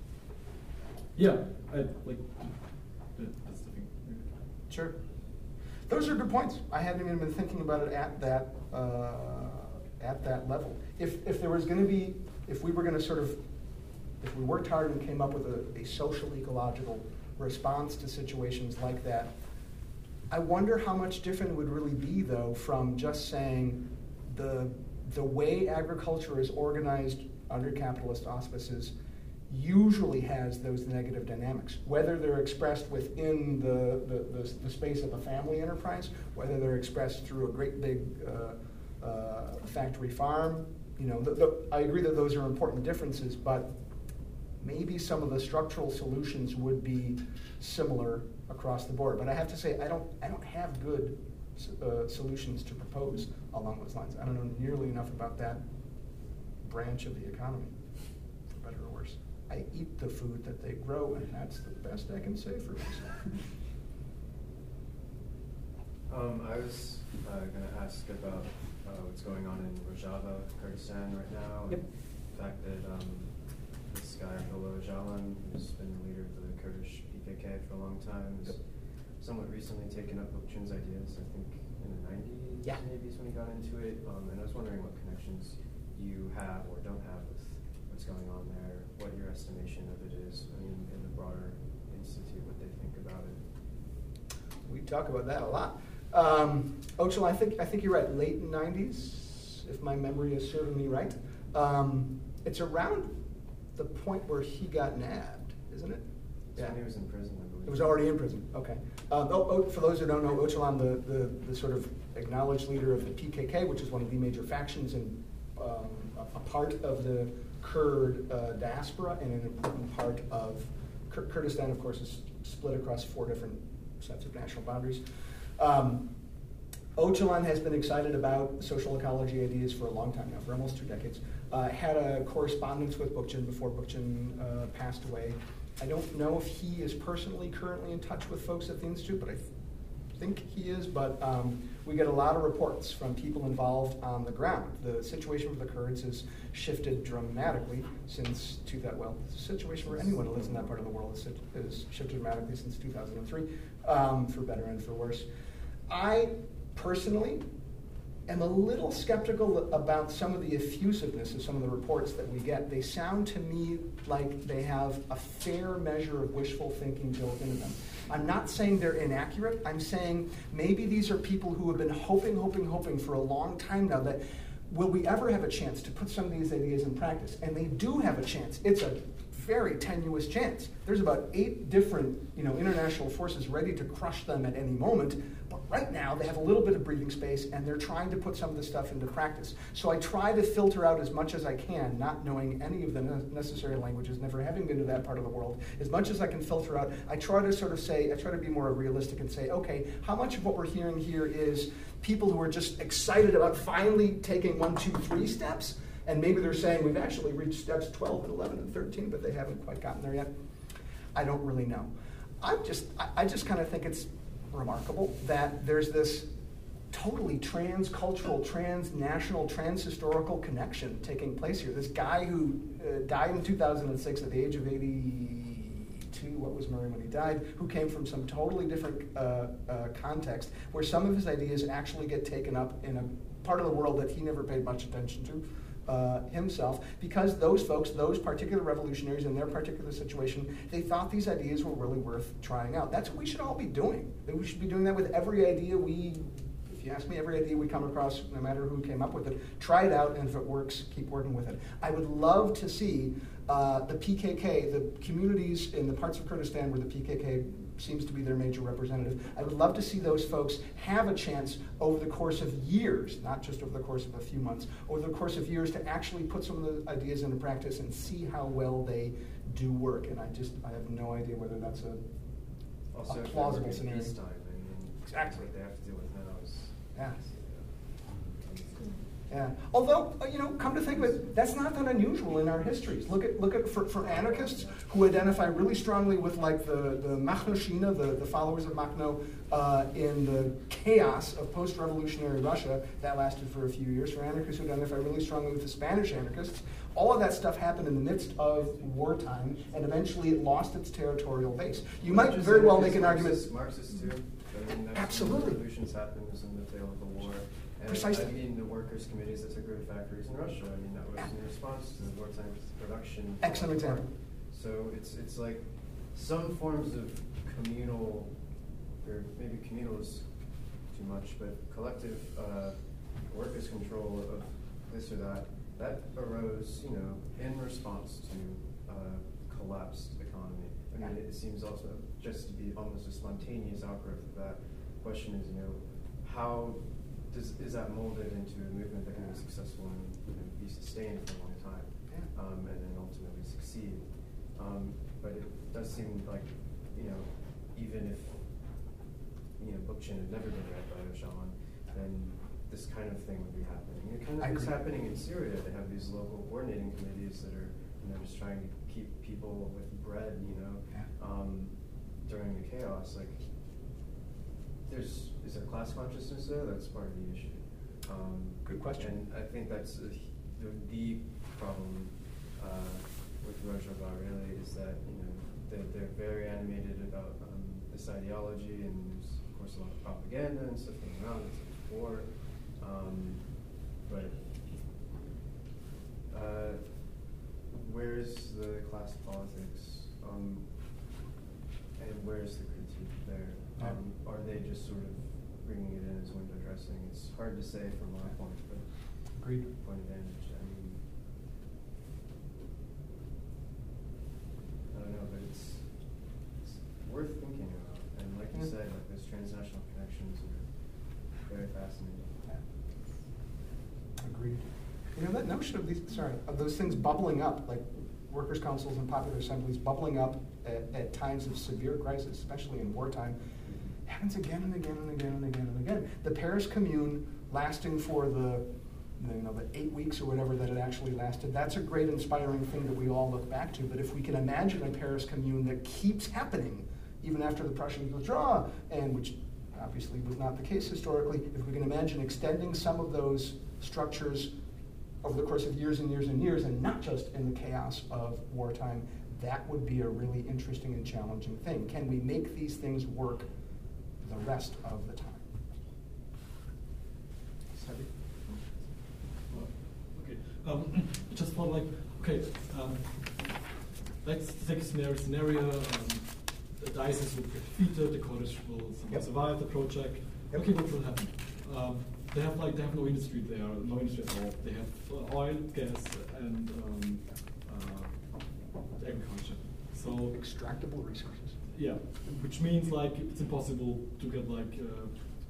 yeah, I like that, that's the thing. Sure. Those are good points. I hadn't even been thinking about it at that uh, at that level. If if there was going to be, if we were going to sort of, if we worked hard and came up with a, a social ecological response to situations like that, I wonder how much different it would really be, though, from just saying the the way agriculture is organized under capitalist auspices usually has those negative dynamics, whether they're expressed within the, the, the, the space of a family enterprise, whether they're expressed through a great big uh, uh, factory farm. You know, the, the, I agree that those are important differences, but maybe some of the structural solutions would be similar across the board. But I have to say, I don't, I don't have good uh, solutions to propose along those lines. I don't know nearly enough about that branch of the economy, for better or worse. I eat the food that they grow, and that's the best I can say for myself. Um, I was uh, going to ask about uh, what's going on in Rojava, Kurdistan right now. Yep. And the fact that um, this guy, Abdullah Öcalan, who's been the leader of the Kurdish P K K for a long time, has Yep. somewhat recently taken up Öcalan's ideas, I think in the nineties Yeah. maybe is when he got into it. Um, and I was wondering what connections you have or don't have with what's going on there, what your estimation of it is, I mean, in the broader institute, what they think about it. We talk about that a lot. Um, Öcalan, I think I think you're right. Late nineties, if my memory is serving me right. Um, it's around the point where he got nabbed, isn't it? So when he was in prison, I believe. It was already in prison. Okay. Um, oh, oh, for those who don't know, Öcalan, the, the the sort of acknowledged leader of the P K K, which is one of the major factions and um, a, a part of the Kurd uh, diaspora and an important part of Kur- Kurdistan. Of course, is split across four different sets of national boundaries. Um, Öcalan has been excited about social ecology ideas for a long time now, for almost two decades. Uh, had a correspondence with Bookchin before Bookchin uh, passed away. I don't know if he is personally currently in touch with folks at the Institute, but I th- think he is. But um, we get a lot of reports from people involved on the ground. The situation for the Kurds has shifted dramatically since two thousand. Well, the situation for anyone who lives in that part of the world has, has shifted dramatically since two thousand three, um, for better and for worse. I personally am a little skeptical about some of the effusiveness of some of the reports that we get. They sound to me like they have a fair measure of wishful thinking built into them. I'm not saying they're inaccurate. I'm saying maybe these are people who have been hoping, hoping, hoping for a long time now that will we ever have a chance to put some of these ideas in practice? And they do have a chance. It's a very tenuous chance. There's about eight different, you know, international forces ready to crush them at any moment, But right now, they have a little bit of breathing space, and they're trying to put some of this stuff into practice. So I try to filter out as much as I can, not knowing any of the necessary languages, never having been to that part of the world. As much as I can filter out, I try to sort of say, I try to be more realistic and say, okay, how much of what we're hearing here is people who are just excited about finally taking one, two, three steps, and maybe they're saying we've actually reached steps twelve and eleven and thirteen, but they haven't quite gotten there yet. I don't really know. I'm just, I, I just kind of think it's remarkable that there's this totally trans-cultural, trans-national, trans-historical connection taking place here. This guy who uh, died in two thousand six at the age of eighty-two, what was Murray when he died, who came from some totally different uh, uh, context, where some of his ideas actually get taken up in a part of the world that he never paid much attention to. Uh, himself, because those folks, those particular revolutionaries in their particular situation, they thought these ideas were really worth trying out. That's what we should all be doing. We should be doing that with every idea we, if you ask me, every idea we come across, no matter who came up with it, try it out, and if it works, keep working with it. I would love to see uh, the P K K, the communities in the parts of Kurdistan where the P K K seems to be their major representative. I would love to see those folks have a chance over the course of years, not just over the course of a few months, over the course of years to actually put some of the ideas into practice and see how well they do work. And I just, I have no idea whether that's a, also, a plausible if scenario. peacetime, I mean, Exactly. what they have to deal with now is. Yeah. Yeah. Although, uh, you know, come to think of it, that's not that unusual in our histories. Look at, look at for, for anarchists who identify really strongly with like the, the Makhno-Shina, the, the followers of Makhno, uh, in the chaos of post-revolutionary Russia, that lasted for a few years. For anarchists who identify really strongly with the Spanish anarchists, all of that stuff happened in the midst of wartime, and eventually it lost its territorial base. You might Just very well anarchists, make an argument. Marxists, Marxists too. I mean, that's Absolutely. when revolutions happened, was in the tail of the war. And Precisely. I mean, the workers' committees that took over factories in Russia, I mean, that was in response to the wartime production. Excellent example. So it's it's like some forms of communal, or maybe communal is too much, but collective uh, workers' control of this or that, that arose, you know, in response to uh, collapsed economy. I mean, it seems also just to be almost a spontaneous outgrowth of that. Question is, you know, how Does, is that molded into a movement that can be successful and, you know, be sustained for a long time, um, and then ultimately succeed? Um, but it does seem like, you know, even if, you know, Bookchin had never been read by Öcalan, then this kind of thing would be happening. It kind of is happening in Syria. They have these local coordinating committees that are, you know, just trying to keep people with bread, you know, um, during the chaos. Like, There's is there class consciousness there? That's part of the issue. Um, Good question. And I think that's a, the, the problem uh, with Rojava really is that, you know, they're, they're very animated about um, this ideology, and there's of course a lot of propaganda and stuff going around. It's like war, um, but uh, where's the class politics, um, and where's the critique there? Um, are they just sort of bringing it in as window dressing? It's hard to say from my point, but Agreed. point of vantage. I mean, I don't know, but it's, it's worth thinking about. And like you Yeah. said, like those transnational connections are very fascinating. Agreed. You know, that notion of these, sorry, of those things bubbling up, like workers' councils and popular assemblies bubbling up at, at times of severe crisis, especially in wartime, happens again and again and again and again and again. The Paris Commune lasting for the, you know, the eight weeks or whatever that it actually lasted, that's a great inspiring thing that we all look back to. But if we can imagine a Paris Commune that keeps happening, even after the Prussians withdraw, and which obviously was not the case historically, if we can imagine extending some of those structures over the course of years and years and years, and not just in the chaos of wartime, that would be a really interesting and challenging thing. Can we make these things work the rest of the time? Sorry. Okay. Um, just for like, okay, um, let's take a scenario. Scenario: um, the ISIS will get defeated. The Kurdish will somehow Yep. survive the project. Yep. Okay, what will happen? Um, they have like they have no industry there, no industry at all. They have uh, oil, gas, and um, uh, agriculture. So Extractable resources. yeah, which means like it's impossible to get like uh,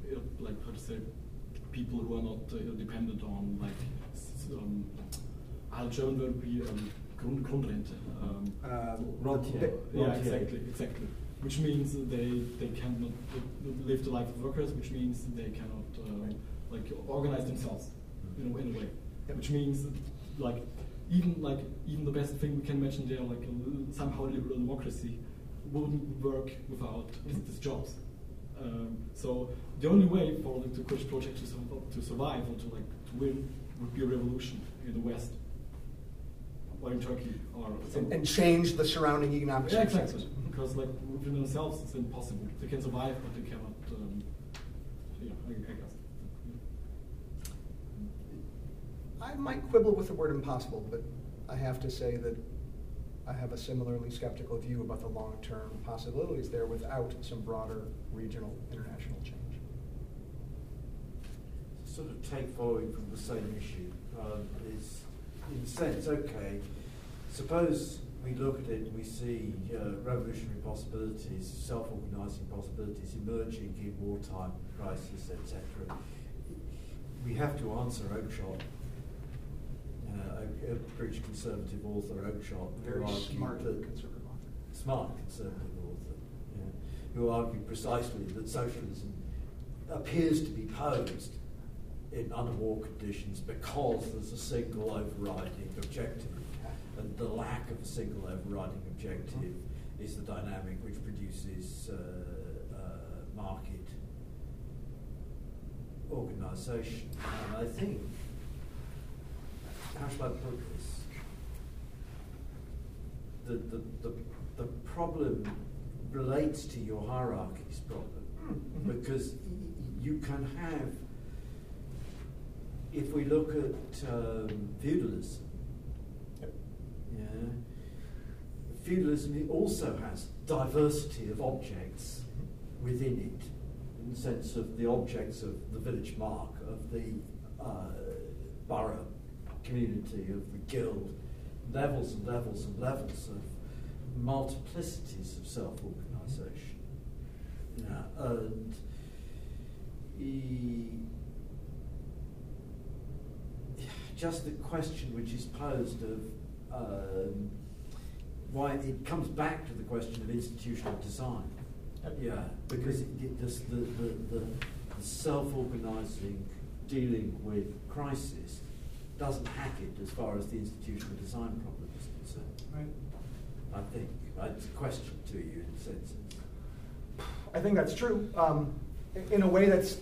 people who are not uh, dependent on like s- um, our German word would be um, Grund, Grundrente. Um, Uh, Rentier. yeah, Rentier. exactly, exactly. Which means they they cannot live the life of workers. Which means they cannot uh, like organize themselves in a, in a way. Yep. Which means like even like even the best thing we can imagine there, like a, somehow liberal democracy, wouldn't work without these, these jobs. Um, so the only way for the Kurdish project to, sur- to survive or to like to win would be a revolution in the West or in Turkey or and, and change the surrounding economic yeah, circumstances. exactly. Because like within themselves, it's impossible. They can survive, but they cannot. Um, yeah, I, I guess. I might quibble with the word impossible, but I have to say that I have a similarly skeptical view about the long-term possibilities there without some broader regional international change. Sort of take following from the same issue um, is, in a sense, okay, suppose we look at it and we see uh, revolutionary possibilities, self-organising possibilities emerging in wartime crisis, et cetera. We have to answer Oakeshott, uh, a, a British conservative author, Oakeshott, who Very argued smart that conservative author. smart conservative author, yeah, who argued precisely that socialism appears to be posed in unwar conditions because there's a single overriding objective. And the lack of a single overriding objective mm-hmm. is the dynamic which produces uh, uh, market organisation. And I think, how shall I put this? The, the, the, the problem relates to your hierarchies problem. Mm-hmm. Because y- you can have, if we look at um, feudalism, yeah. feudalism also has diversity of objects within it, in the sense of the objects of the village mark, of the uh, borough community, of the guild, levels and levels and levels of multiplicities of self-organisation. Yeah. And e- just the question which is posed of Um, why it comes back to the question of institutional design. Yeah, because it, it does the, the, the, the self-organising dealing with crisis doesn't hack it as far as the institutional design problem is concerned. Right. I think it's a question to you in a sense. I think that's true. Um, in a way that's,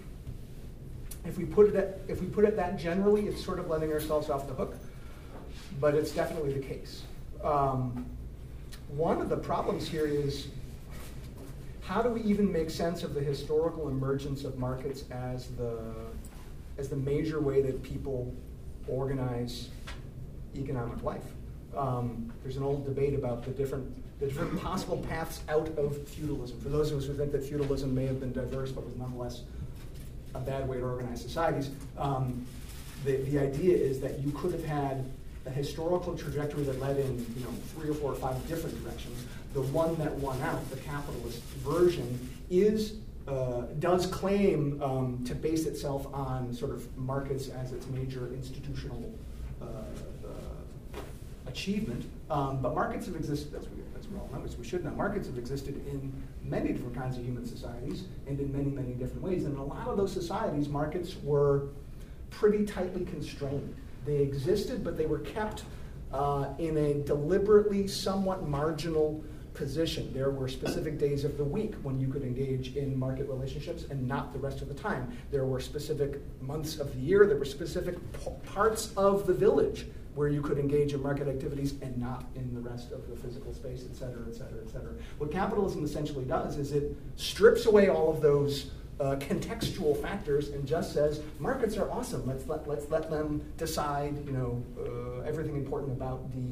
if we put it at, if we put it that generally, it's sort of letting ourselves off the hook. But it's definitely the case. Um, one of the problems here is, how do we even make sense of the historical emergence of markets as the, as the major way that people organize economic life? Um, there's an old debate about the different, the different possible paths out of feudalism. For those of us who think that feudalism may have been diverse but was nonetheless a bad way to organize societies, um, the, the idea is that you could have had a historical trajectory that led in, you know, three or four or five different directions. The one that won out, the capitalist version, is uh, does claim um, to base itself on sort of markets as its major institutional uh, uh, achievement. Um, but markets have existed, as we, as we all know, as we should know, markets have existed in many different kinds of human societies and in many, many different ways. And in a lot of those societies, markets were pretty tightly constrained. They existed, but they were kept uh, in a deliberately somewhat marginal position. There were specific days of the week when you could engage in market relationships and not the rest of the time. There were specific months of the year, there were specific p- parts of the village where you could engage in market activities and not in the rest of the physical space, et cetera, et cetera, et cetera. What capitalism essentially does is it strips away all of those Uh, contextual factors and just says markets are awesome. Let's let let's let them decide, you know, uh, everything important about the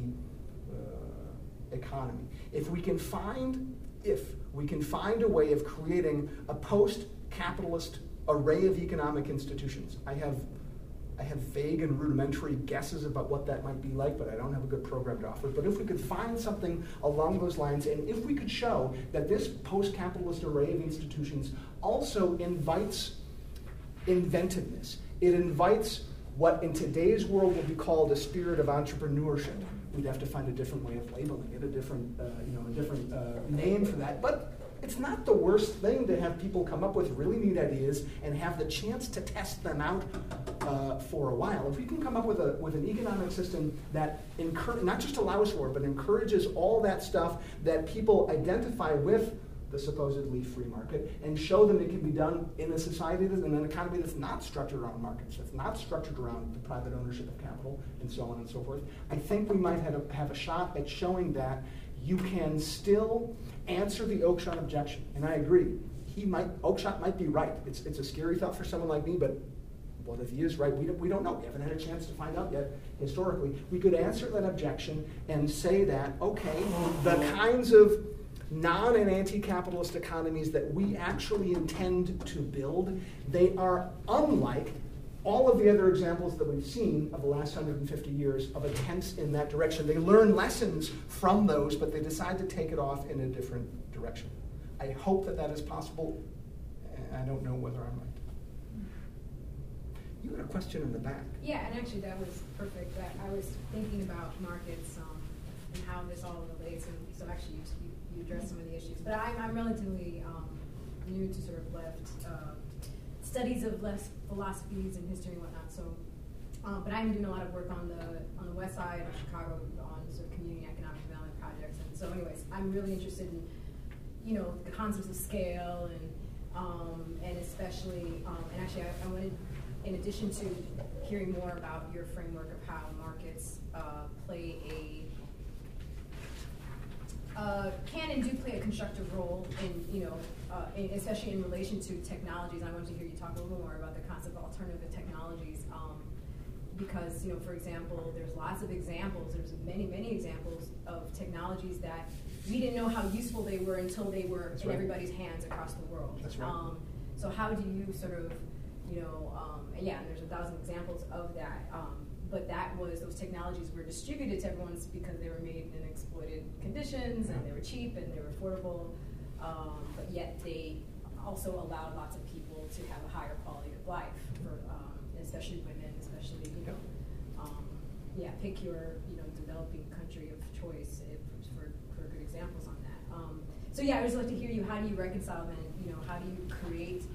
uh, economy. If we can find, if we can find a way of creating a post-capitalist array of economic institutions, I have I have vague and rudimentary guesses about what that might be like, but I don't have a good program to offer. But if we could find something along those lines, and if we could show that this post-capitalist array of institutions also invites inventiveness. It invites what in today's world would be called a spirit of entrepreneurship. We'd have to find a different way of labeling it, a different, uh, you know, a different uh, name for that. But it's not the worst thing to have people come up with really neat ideas and have the chance to test them out uh, for a while. If we can come up with a with an economic system that encourage, not just allows for, but encourages all that stuff that people identify with the supposedly free market, and show them it can be done in a society, that, in an economy that's not structured around markets, that's not structured around the private ownership of capital, and so on and so forth, I think we might have a, have a shot at showing that you can still answer the Oakeshott objection. And I agree, he might, Oakeshott might be right. It's, it's a scary thought for someone like me, but what if he is right? We don't, we don't know. We haven't had a chance to find out yet historically. We could answer that objection and say that, okay, the kinds of non- and anti-capitalist economies that we actually intend to build, they are unlike all of the other examples that we've seen of the last one hundred fifty years of attempts in that direction. They learn lessons from those, but they decide to take it off in a different direction. I hope that that is possible, and I don't know whether I'm right. You had a question in the back. Yeah, and actually that was perfect. That I was thinking about markets um, and how this all relates, and so actually you, you, you addressed some of the issues. But I'm, I'm relatively um, new to sort of left uh, studies of left philosophies and history and whatnot. So, um, but I'm doing a lot of work on the on the west side of Chicago on sort of community economic development projects. And so, anyways, I'm really interested in you know the concepts of scale and um, and especially um, and actually I, I wanted. In addition to hearing more about your framework of how markets uh, play a, uh, can and do play a constructive role in, you know, uh, in, especially in relation to technologies. I wanted to hear you talk a little more about the concept of alternative technologies, um, because, you know, for example, there's lots of examples, there's many, many examples of technologies that we didn't know how useful they were until they were That's in right. everybody's hands across the world. That's right. Um, so how do you sort of, you know, um, yeah, and there's a thousand examples of that, um, but that was, those technologies were distributed to everyone because they were made in exploited conditions, and they were cheap, and they were affordable, um, but yet they also allowed lots of people to have a higher quality of life, for, um, especially women, especially, you know, um, yeah, pick your, you know, developing country of choice if, for, for good examples on that. Um, so yeah, I would just like to hear you, how do you reconcile then, you know, how do you create,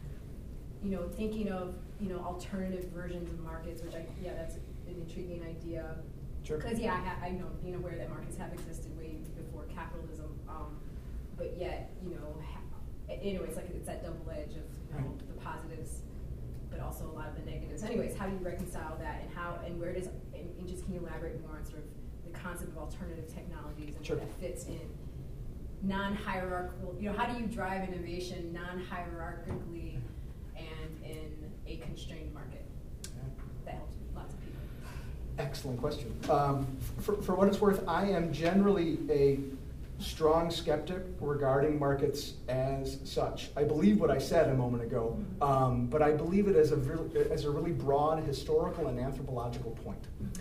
you know, thinking of, you know, alternative versions of markets, which I, yeah, that's an intriguing idea. Sure. Because, yeah, I, ha- I know, being aware that markets have existed way before capitalism, um, but yet, you know, ha- anyways, like it's that double edge of, you know, right. the positives, but also a lot of the negatives. Anyways, how do you reconcile that, and how, and where does, and, and just can you elaborate more on sort of the concept of alternative technologies and sure. where that fits in non-hierarchical, you know, how do you drive innovation non-hierarchically and in a constrained market? Yeah. That helps lots of people. Excellent question. Um, for, for what it's worth, I am generally a strong skeptic regarding markets as such. I believe what I said a moment ago, um, but I believe it as a, really, as a really broad historical and anthropological point.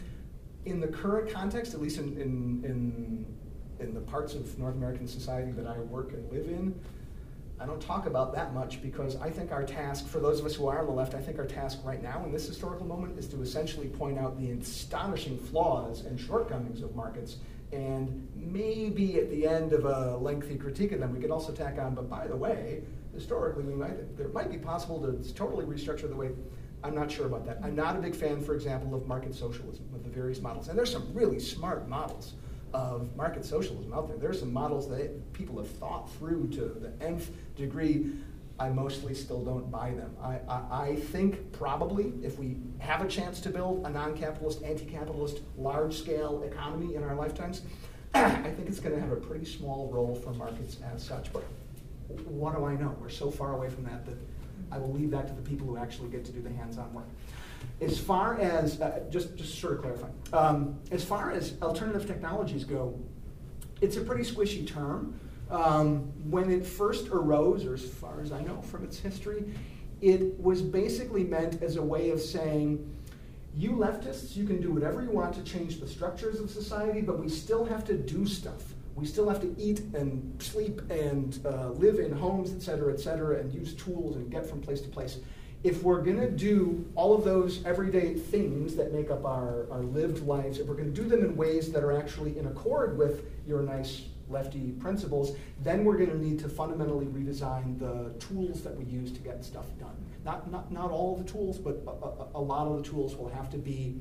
In the current context, at least in, in, in, in the parts of North American society that I work and live in, I don't talk about that much because I think our task, for those of us who are on the left, I think our task right now in this historical moment is to essentially point out the astonishing flaws and shortcomings of markets, and maybe at the end of a lengthy critique of them, we could also tack on, but by the way, historically, we might, there might be possible to totally restructure the way. I'm not sure about that. I'm not a big fan, for example, of market socialism, of the various models. And there's some really smart models of market socialism out there. There are some models that people have thought through to the nth degree. I mostly still don't buy them. I, I, I think probably if we have a chance to build a non-capitalist, anti-capitalist, large-scale economy in our lifetimes, I think it's going to have a pretty small role for markets as such. But what do I know? We're so far away from that that I will leave that to the people who actually get to do the hands-on work. As far as, uh, just, just sort of clarifying, um, as far as alternative technologies go, it's a pretty squishy term. Um, when it first arose, or as far as I know from its history, it was basically meant as a way of saying, you leftists, you can do whatever you want to change the structures of society, but we still have to do stuff. We still have to eat and sleep and uh, live in homes, et cetera, et cetera, and use tools and get from place to place. if we're going to do all of those everyday things that make up our, our lived lives, if we're going to do them in ways that are actually in accord with your nice lefty principles, then we're going to need to fundamentally redesign the tools that we use to get stuff done. Not, not, not all of the tools, but a, a, a lot of the tools will have to be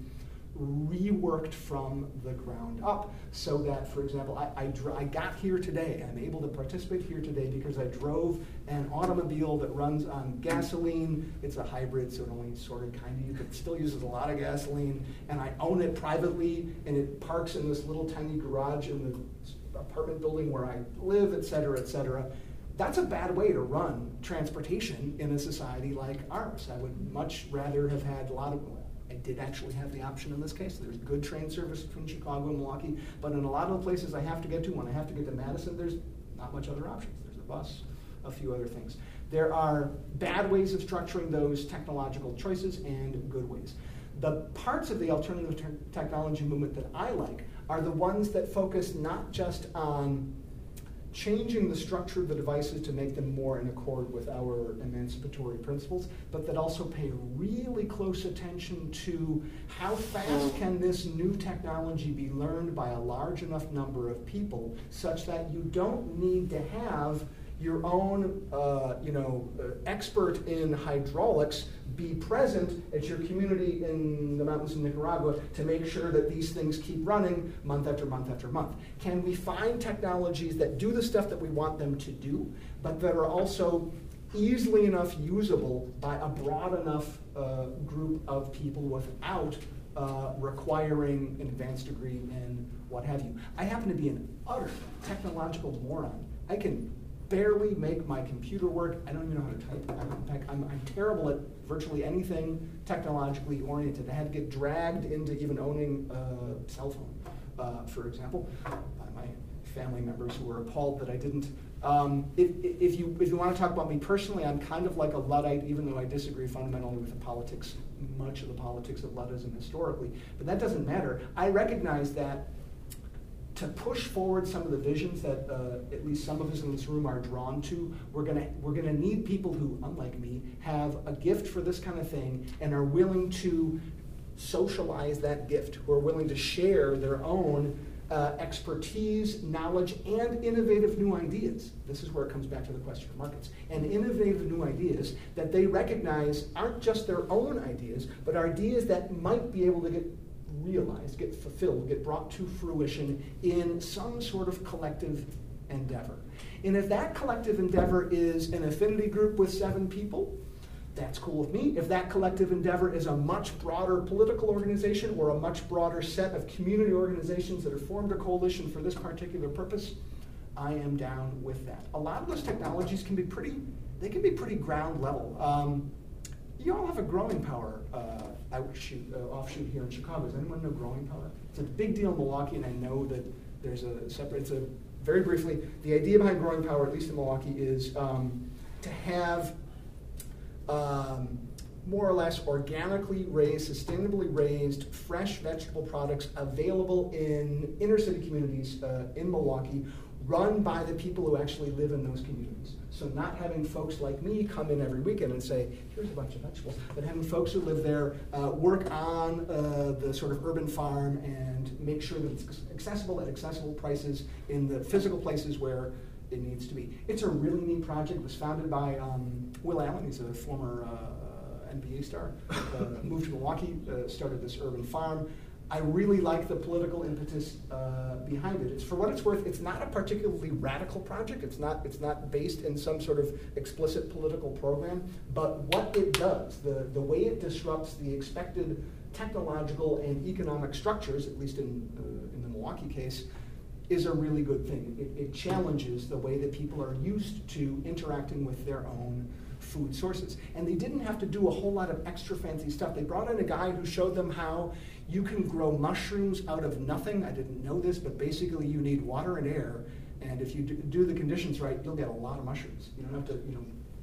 reworked from the ground up, so that, for example, I, I, dr- I got here today. I'm able to participate here today because I drove an automobile that runs on gasoline. It's a hybrid, so it only sort of kind of, but still uses a lot of gasoline. And I own it privately, and it parks in this little tiny garage in the apartment building where I live, et cetera, et cetera. That's a bad way to run transportation in a society like ours. I would much rather have had a lot of, I did actually have the option in this case. There's good train service between Chicago and Milwaukee, but in a lot of the places I have to get to, when I have to get to Madison, there's not much other options. There's a bus, a few other things. There are bad ways of structuring those technological choices and good ways. The parts of the alternative te- technology movement that I like are the ones that focus not just on changing the structure of the devices to make them more in accord with our emancipatory principles, but that also pay really close attention to how fast can this new technology be learned by a large enough number of people such that you don't need to have your own uh, you know, uh, expert in hydraulics be present at your community in the mountains of Nicaragua to make sure that these things keep running month after month after month. Can we find technologies that do the stuff that we want them to do, but that are also easily enough usable by a broad enough uh, group of people without uh, requiring an advanced degree in what have you? I happen to be an utter technological moron. I can barely make my computer work. I don't even know how to type. I'm, in fact, I'm, I'm terrible at virtually anything technologically oriented. I had to get dragged into even owning a cell phone, uh, for example, by my family members who were appalled that I didn't. Um, if, if you if you want to talk about me personally, I'm kind of like a Luddite, even though I disagree fundamentally with the politics, much of the politics of Luddism historically. But that doesn't matter. I recognize that to push forward some of the visions that uh, at least some of us in this room are drawn to, we're gonna we're gonna need people who, unlike me, have a gift for this kind of thing and are willing to socialize that gift, who are willing to share their own uh, expertise, knowledge, and innovative new ideas. This is where it comes back to the question of markets. And innovative new ideas that they recognize aren't just their own ideas, but are ideas that might be able to get realized, get fulfilled, get brought to fruition in some sort of collective endeavor. And if that collective endeavor is an affinity group with seven people, that's cool with me. If that collective endeavor is a much broader political organization or a much broader set of community organizations that have formed a coalition for this particular purpose, I am down with that. A lot of those technologies can be pretty, they can be pretty ground level. Um, you all have a Growing Power uh, outshoot, uh, offshoot here in Chicago. Does anyone know Growing Power? It's a big deal in Milwaukee, and I know that there's a separate, it's a, very briefly, the idea behind Growing Power, at least in Milwaukee, is um, to have um, more or less organically raised, sustainably raised, fresh vegetable products available in inner city communities uh, in Milwaukee, run by the people who actually live in those communities. So not having folks like me come in every weekend and say, here's a bunch of vegetables, but having folks who live there uh, work on uh, the sort of urban farm and make sure that it's accessible at accessible prices in the physical places where it needs to be. It's a really neat project. It was founded by um, Will Allen. He's a former uh, N B A star. Uh, moved to Milwaukee, uh, started this urban farm. I really like the political impetus uh, behind it. It's, for what it's worth, it's not a particularly radical project. It's not, it's not based in some sort of explicit political program. But what it does, the, the way it disrupts the expected technological and economic structures, at least in, uh, in the Milwaukee case, is a really good thing. It, it challenges the way that people are used to interacting with their own food sources. And they didn't have to do a whole lot of extra fancy stuff. They brought in a guy who showed them how you can grow mushrooms out of nothing. I didn't know this, but basically you need water and air, and if you do, do the conditions right, you'll get a lot of mushrooms. You don't have to, you know,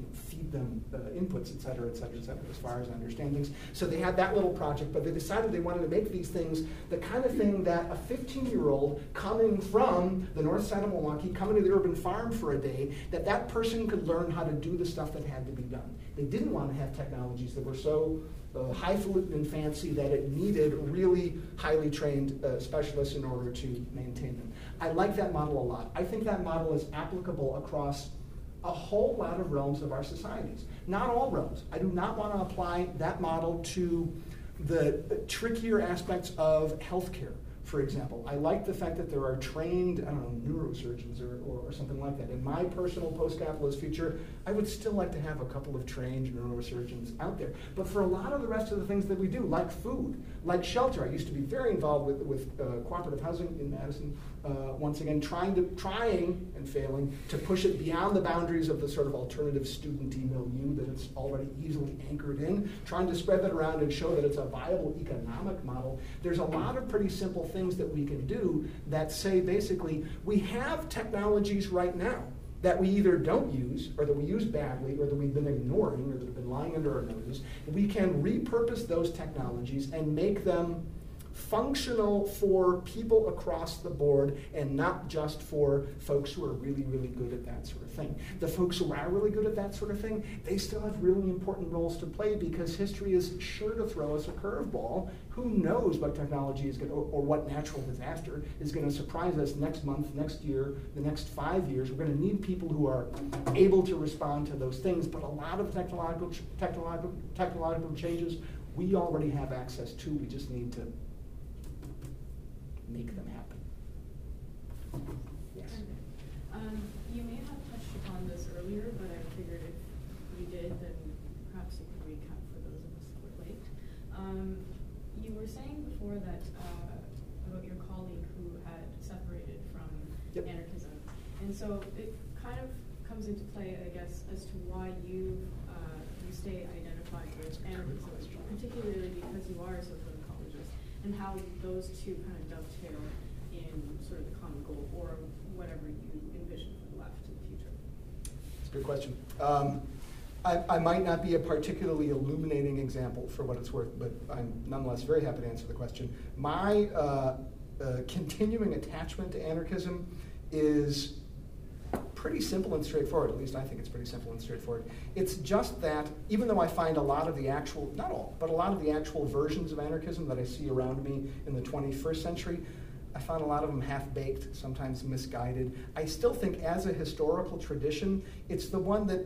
you know, feed them uh, inputs, et cetera, et cetera, et cetera, as far as I understand things. So they had that little project, but they decided they wanted to make these things the kind of thing that a fifteen-year-old coming from the north side of Milwaukee, coming to the urban farm for a day, that that person could learn how to do the stuff that had to be done. They didn't want to have technologies that were so uh, highfalutin and fancy that it needed really highly trained uh, specialists in order to maintain them. I like that model a lot. I think that model is applicable across a whole lot of realms of our societies. Not all realms. I do not want to apply that model to the trickier aspects of healthcare, for example. I like the fact that there are trained, I don't know, neurosurgeons or, or, or something like that. In my personal post-capitalist future, I would still like to have a couple of trained neurosurgeons out there. But for a lot of the rest of the things that we do, like food, like shelter, I used to be very involved with, with uh, cooperative housing in Madison, uh, once again, trying to, trying and failing to push it beyond the boundaries of the sort of alternative student milieu that it's already easily anchored in, trying to spread that around and show that it's a viable economic model. There's a lot of pretty simple things that we can do that say basically we have technologies right now that we either don't use or that we use badly or that we've been ignoring or that have been lying under our noses. We can repurpose those technologies and make them functional for people across the board and not just for folks who are really, really good at that sort of thing. The folks who are really good at that sort of thing, they still have really important roles to play because history is sure to throw us a curveball. Who knows what technology is going to, or, or what natural disaster is going to surprise us next month, next year, the next five years. We're going to need people who are able to respond to those things, but a lot of technological, technological, technological changes we already have access to. We just need to make them happen. Yes. Um, you may have touched upon this earlier, but I figured if you did, then perhaps you could recap for those of us who were late. Um, you were saying before that uh, about your colleague who had separated from yep. anarchism, and so it kind of comes into play, I guess, as to why you uh, you stay identified with anarchism, particularly because you are a social ecologist, and how those two kind of dovetail in sort of the common goal or whatever you envision for the left in the future. That's a good question. Um, I, I might not be a particularly illuminating example for what it's worth, but I'm nonetheless very happy to answer the question. My uh, uh, continuing attachment to anarchism is pretty simple and straightforward. At least I think it's pretty simple and straightforward. It's just that even though I find a lot of the actual, not all, but a lot of the actual versions of anarchism that I see around me in the twenty-first century, I found a lot of them half-baked, sometimes misguided. I still think as a historical tradition, it's the one that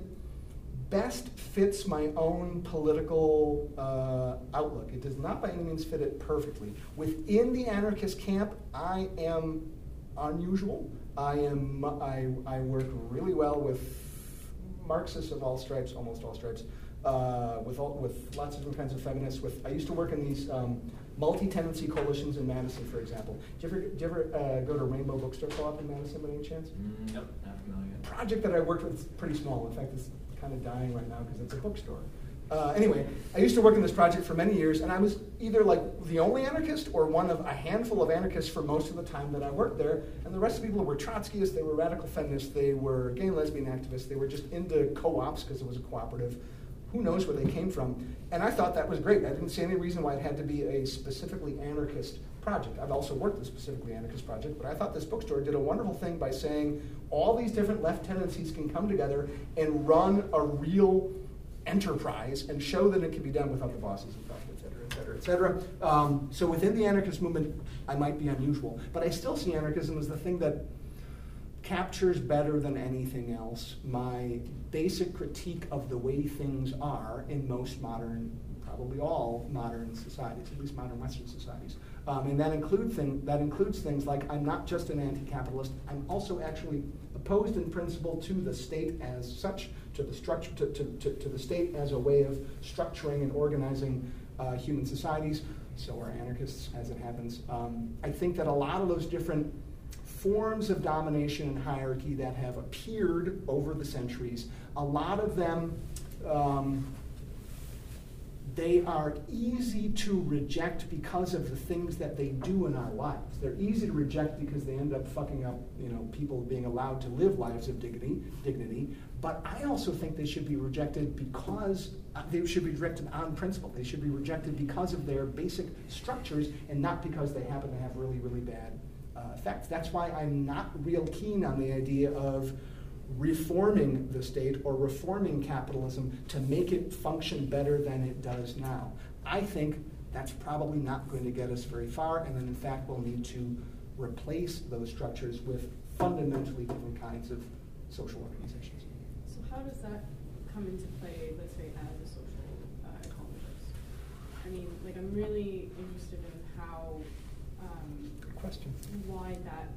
best fits my own political uh, outlook. It does not by any means fit it perfectly. Within the anarchist camp, I am unusual. I am. I, I work really well with Marxists of all stripes, almost all stripes, uh, with all, with lots of different kinds of feminists. With I used to work in these um, multi-tenancy coalitions in Madison, for example. Did you ever, did you ever uh, go to Rainbow Bookstore Co-op in Madison by any chance? Mm, nope, not familiar. Project that I worked with is pretty small. In fact, it's kind of dying right now because it's a bookstore. Uh, anyway, I used to work in this project for many years, and I was either like the only anarchist or one of a handful of anarchists for most of the time that I worked there. And the rest of the people were Trotskyists, they were radical feminists, they were gay and lesbian activists, they were just into co-ops because it was a cooperative. Who knows where they came from? And I thought that was great. I didn't see any reason why it had to be a specifically anarchist project. I've also worked with a specifically anarchist project, but I thought this bookstore did a wonderful thing by saying all these different left tendencies can come together and run a real enterprise and show that it can be done without the bosses involved, et cetera, et cetera, et cetera. Um, so within the anarchist movement, I might be unusual, but I still see anarchism as the thing that captures better than anything else my basic critique of the way things are in most modern, probably all modern societies, at least modern Western societies. Um, and that, include thing, that includes things like I'm not just an anti-capitalist, I'm also actually opposed in principle to the state as such, to the structure, to, to, to, to the state as a way of structuring and organizing uh, human societies. So are anarchists, as it happens. Um, I think that a lot of those different forms of domination and hierarchy that have appeared over the centuries, a lot of them, um, they are easy to reject because of the things that they do in our lives. They're easy to reject because they end up fucking up, you know, people being allowed to live lives of dignity, dignity. But I also think they should be rejected because uh, they should be rejected on principle. They should be rejected because of their basic structures and not because they happen to have really, really bad uh, effects. That's why I'm not real keen on the idea of reforming the state or reforming capitalism to make it function better than it does now. I think that's probably not going to get us very far, and then in fact we'll need to replace those structures with fundamentally different kinds of social organizations. So how does that come into play, let's say, as a social uh, ecologist? I mean, like, I'm really interested in how, um, Good question. why that,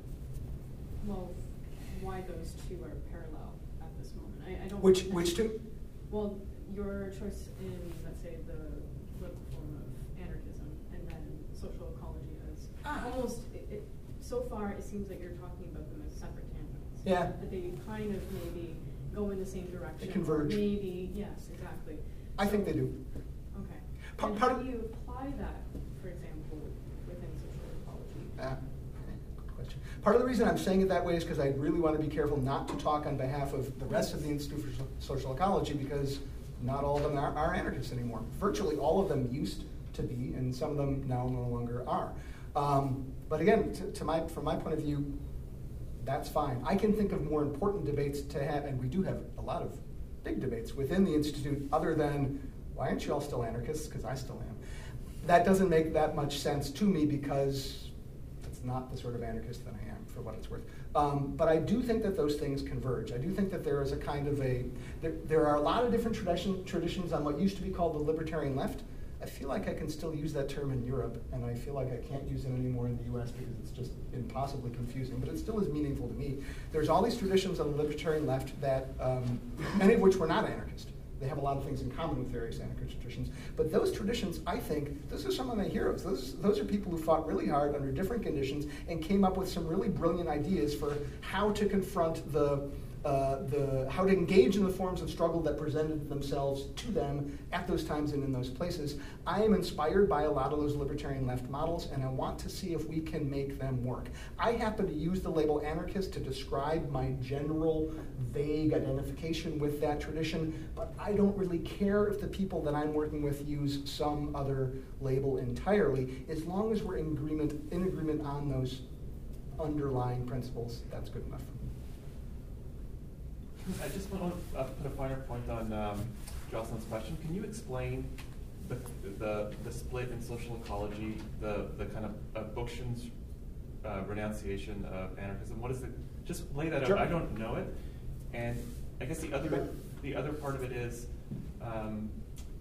well, why those two are parallel at this moment. I, I don't. Which which two? Well, your choice in, let's say, the political form of anarchism, and then social ecology as Ah. almost. It, it, so far, it seems like you're talking about them as separate tangents. Yeah. That they kind of maybe go in the same direction. They converge. Or maybe, yes, exactly. I think they do. Okay. Pa- and part how of- do you apply that, for example, within social ecology? Uh, good question. Part of the reason I'm saying it that way is because I really want to be careful not to talk on behalf of the rest of the Institute for Social Ecology, because not all of them are, are anarchists anymore. Virtually all of them used to be, and some of them now no longer are. Um, but again, to, to my, from my point of view, that's fine. I can think of more important debates to have, and we do have a lot of big debates within the Institute, other than, why aren't you all still anarchists? Because I still am. That doesn't make that much sense to me, because it's not the sort of anarchist that I am, for what it's worth. Um, but I do think that those things converge. I do think that there is a kind of a, there, there are a lot of different tradition, traditions on what used to be called the libertarian left. I feel like I can still use that term in Europe, and I feel like I can't use it anymore in the U S because it's just impossibly confusing, but it still is meaningful to me. There's all these traditions on the libertarian left that, um, many of which were not anarchist. They have a lot of things in common with various anarchist traditions. But those traditions, I think, those are some of my heroes. Those, those are people who fought really hard under different conditions and came up with some really brilliant ideas for how to confront the Uh, the, how to engage in the forms of struggle that presented themselves to them at those times and in those places. I am inspired by a lot of those libertarian left models, and I want to see if we can make them work. I happen to use the label anarchist to describe my general vague identification with that tradition, but I don't really care if the people that I'm working with use some other label entirely. As long as we're in agreement, in agreement on those underlying principles, that's good enough for me. I just want to uh, put a finer point on um, Jocelyn's question. Can you explain the, the the split in social ecology, the the kind of uh, Bookchin's uh, renunciation of anarchism? What is it? Just lay that Sure. out. I don't know it, and I guess the other the other part of it is, um,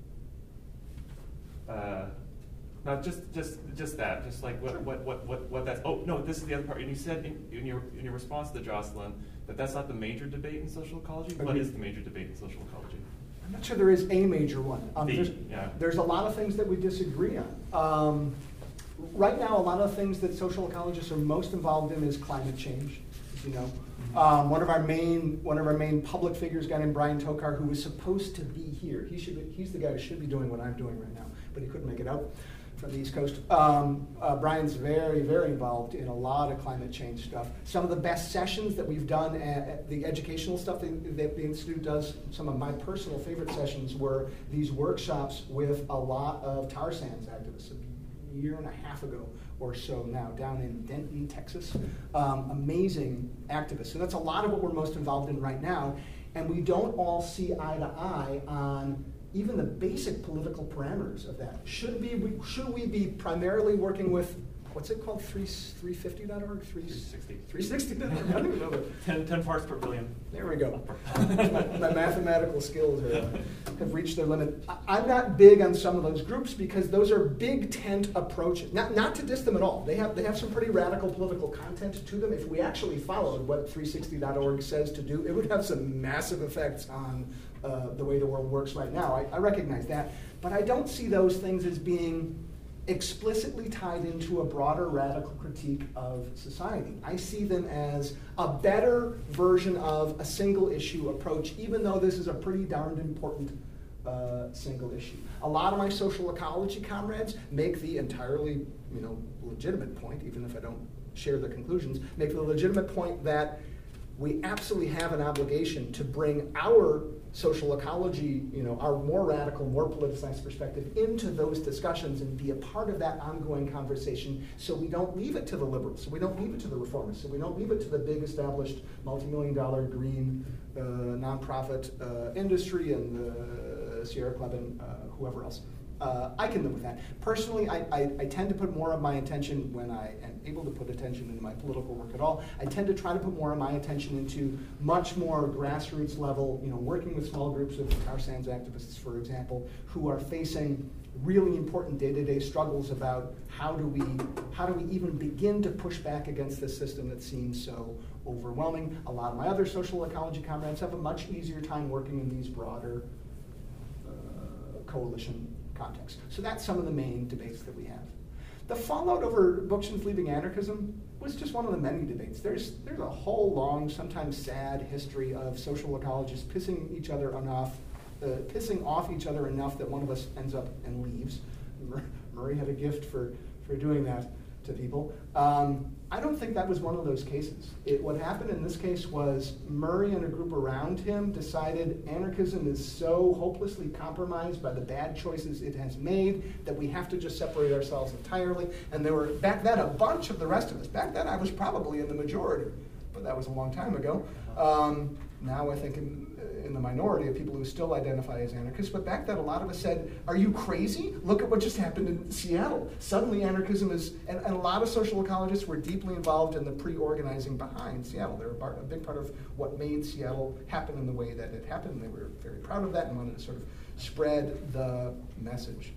uh, not just just just that, just like what Sure. what, what what what that's. Oh no, this is the other part. And you said in, in your in your response to Jocelyn that that's not the major debate in social ecology. What Agreed. is the major debate in social ecology? I'm not sure there is a major one. Um, The- there's, yeah. there's a lot of things that we disagree on. Um, right now, a lot of things that social ecologists are most involved in is climate change, as you know. Um, one of our main one of our main public figures, a guy named Brian Tokar, who was supposed to be here. He should be, he's the guy who should be doing what I'm doing right now, but he couldn't make it out from the East Coast. Um, uh, Brian's very, very involved in a lot of climate change stuff. Some of the best sessions that we've done, at, at the educational stuff that, that the Institute does, some of my personal favorite sessions were these workshops with a lot of tar sands activists a year and a half ago or so now, down in Denton, Texas. Um, amazing activists. And that's a lot of what we're most involved in right now. And we don't all see eye to eye on even the basic political parameters of that. Should be we, should we be primarily working with, what's it called, three fifty dot org? three sixty. three sixty dot org? I don't even know that. ten, ten parts per billion. There we go. my, my mathematical skills are, have reached their limit. I, I'm not big on some of those groups because those are big tent approaches. Not, not to diss them at all. They have, they have some pretty radical political content to them. If we actually followed what three sixty dot org says to do, it would have some massive effects on uh, the way the world works right now. I, I recognize that. But I don't see those things as being explicitly tied into a broader radical critique of society. I see them as a better version of a single issue approach, even though this is a pretty darned important uh, single issue. A lot of my social ecology comrades make the entirely, you know, legitimate point, even if I don't share the conclusions, make the legitimate point that we absolutely have an obligation to bring our social ecology, you know, our more radical, more politicized perspective into those discussions and be a part of that ongoing conversation, so we don't leave it to the liberals, so we don't leave it to the reformists, so we don't leave it to the big established multi-million dollar green uh, nonprofit uh, industry and the Sierra Club and uh, whoever else. Uh, I can live with that. Personally, I, I, I tend to put more of my attention, when I am able to put attention into my political work at all, I tend to try to put more of my attention into much more grassroots level, you know, working with small groups of tar sands activists, for example, who are facing really important day-to-day struggles about how do we how do we even begin to push back against this system that seems so overwhelming. A lot of my other social ecology comrades have a much easier time working in these broader uh, coalition context. So that's some of the main debates that we have. The fallout over Bookchin's leaving anarchism was just one of the many debates. There's there's a whole long, sometimes sad history of social ecologists pissing each other enough, uh, pissing off each other enough that one of us ends up and leaves. Mur- Murray had a gift for, for doing that to people. Um, I don't think that was one of those cases. It, what happened in this case was Murray and a group around him decided anarchism is so hopelessly compromised by the bad choices it has made that we have to just separate ourselves entirely. And there were, back then, a bunch of the rest of us. Back then, I was probably in the majority, but that was a long time ago. Um, now I think in, in the minority of people who still identify as anarchists, but back then a lot of us said, are you crazy? Look at what just happened in Seattle. Suddenly anarchism is, and, and a lot of social ecologists were deeply involved in the pre-organizing behind Seattle. They were part, a big part of what made Seattle happen in the way that it happened. They were very proud of that and wanted to sort of spread the message.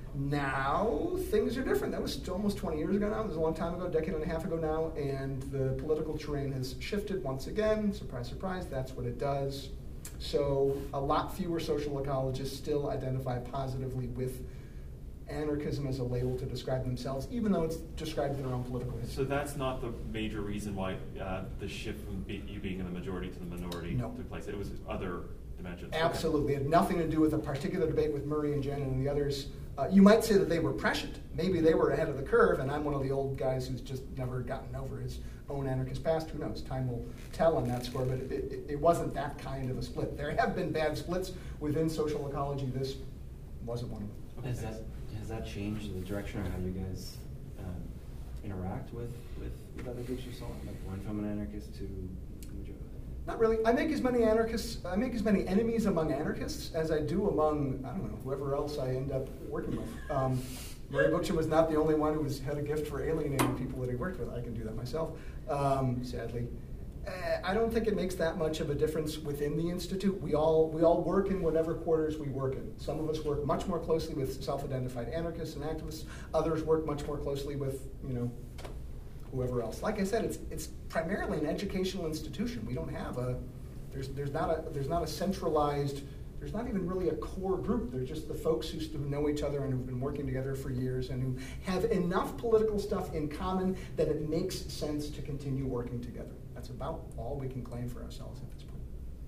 Now, things are different. That was almost twenty years ago now. It was a long time ago, a decade and a half ago now, and the political terrain has shifted once again. Surprise, surprise, that's what it does. So a lot fewer social ecologists still identify positively with anarchism as a label to describe themselves, even though it's described in their own political history. So that's not the major reason why uh, the shift from be, you being in the majority to the minority No. took place. It was other dimensions. Absolutely. It had nothing to do with a particular debate with Murray and Jen and the others. Uh, you might say that they were prescient. Maybe they were ahead of the curve, and I'm one of the old guys who's just never gotten over his own anarchist past. Who knows? Time will tell on that score, but it, it, it wasn't that kind of a split. There have been bad splits within social ecology. This wasn't one of them. Okay. Has that, has that changed the direction of how you guys um, interact with, with, with other groups you saw? Like went from an anarchist to the majority? Not really. I make as many anarchists, I make as many enemies among anarchists as I do among, I don't know, whoever else I end up working with. Um, Murray Bookchin was not the only one who was, had a gift for alienating people that he worked with. I can do that myself, um, sadly. Uh, I don't think it makes that much of a difference within the Institute. We all we all work in whatever quarters we work in. Some of us work much more closely with self-identified anarchists and activists. Others work much more closely with, you know, whoever else. Like I said, it's it's primarily an educational institution. We don't have a there's there's not a there's not a centralized there's not even really a core group. They're just the folks who, who know each other and who've been working together for years and who have enough political stuff in common that it makes sense to continue working together. That's about all we can claim for ourselves at this point.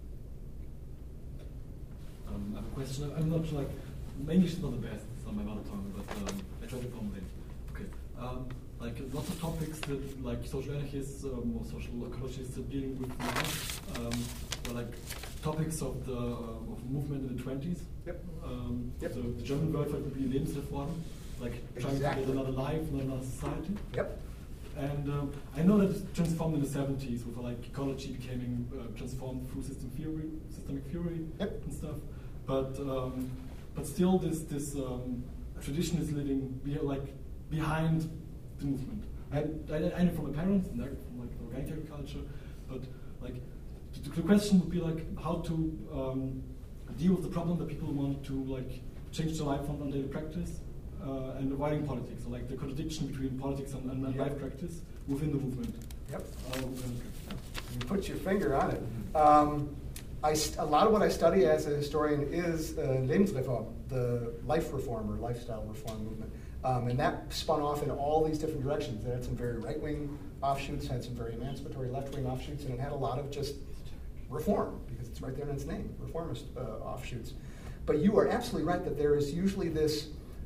Um, I have a question. I'm not like, my English is not the best, it's not my mother tongue, but um, I try to formulate. Okay. Um, like lots of topics that like social anarchists um, or social ecologists are dealing with now, um, are like topics of the uh, of movement in the twenties. Yep. Um, Yep. So the German word for it would be Lebensreform, like trying Exactly. to create another life, not another society. Yep. And um, I know that it's transformed in the seventies with like ecology becoming uh, transformed through system theory, systemic theory, Yep. and stuff. But um, but still, this this um, tradition is living be, like behind the movement. I, I, I know from my parents, and from like organic agriculture, but like the, the question would be like how to um, deal with the problem that people want to like change their life on, on daily practice. Uh, and avoiding politics, so like the contradiction between politics and, and, and Yep. life practice within the movement. Yep. Uh, within- You put your finger on it. Um, I st- a lot of what I study as a historian is uh, Lebensreform, the life reform or lifestyle reform movement. Um, and that spun off in all these different directions. It had some very right-wing offshoots, had some very emancipatory left-wing offshoots, and it had a lot of just reform, because it's right there in its name, reformist uh, offshoots. But you are absolutely right that there is usually this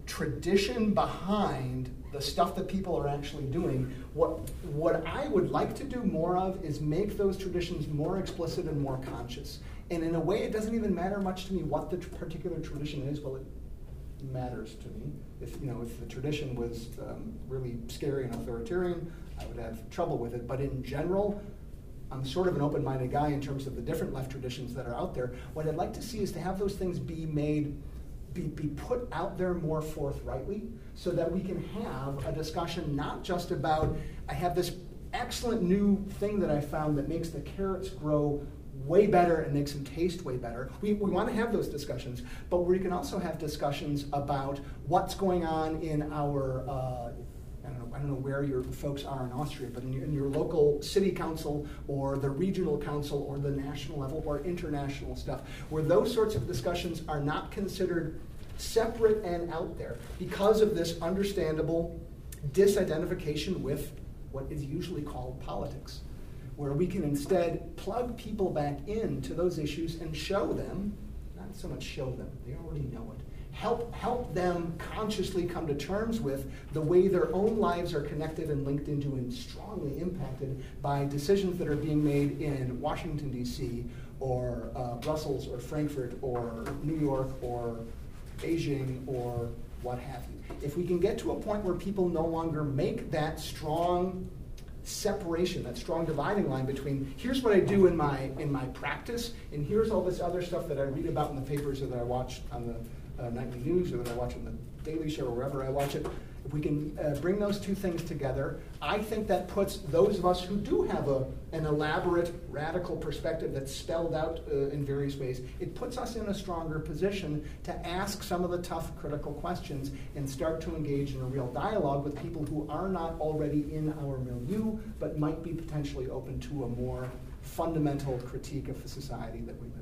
tradition behind the stuff that people are actually doing. What, what I would like to do more of is make those traditions more explicit and more conscious. And in a way, it doesn't even matter much to me what the tr- particular tradition is. Well, it matters to me. If you know, if the tradition was um, really scary and authoritarian, I would have trouble with it. But in general, I'm sort of an open-minded guy in terms of the different left traditions that are out there. What I'd like to see is to have those things be made, be, be put out there more forthrightly, so that we can have a discussion not just about, I have this excellent new thing that I found that makes the carrots grow way better and makes them taste way better. We, we want to have those discussions, but we can also have discussions about what's going on in our, uh, I don't know, I don't know where your folks are in Austria, but in your, in your local city council or the regional council or the national level or international stuff, where those sorts of discussions are not considered separate and out there because of this understandable disidentification with what is usually called politics, where we can instead plug people back into those issues and show them, not so much show them, they already know it, help help them consciously come to terms with the way their own lives are connected and linked into and strongly impacted by decisions that are being made in Washington, D C, or uh, Brussels, or Frankfurt, or New York, or Beijing, or what have you. If we can get to a point where people no longer make that strong separation, that strong dividing line between here's what I do in my in my practice, and here's all this other stuff that I read about in the papers or that I watch on the uh, nightly news or that I watch on the Daily Show or wherever I watch it, if we can uh, bring those two things together, I think that puts those of us who do have a, an elaborate, radical perspective that's spelled out uh, in various ways, it puts us in a stronger position to ask some of the tough, critical questions and start to engage in a real dialogue with people who are not already in our milieu, but might be potentially open to a more fundamental critique of the society that we live in.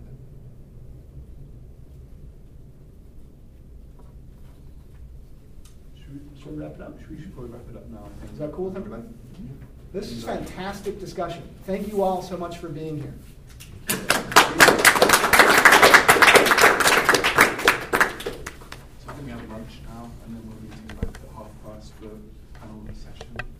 Should we wrap it up? Should we should probably wrap it up now, I think. Is that cool with everybody? This is fantastic discussion. Thank you all so much for being here. So I think we have lunch now, and then we'll be doing like the half past for panel session.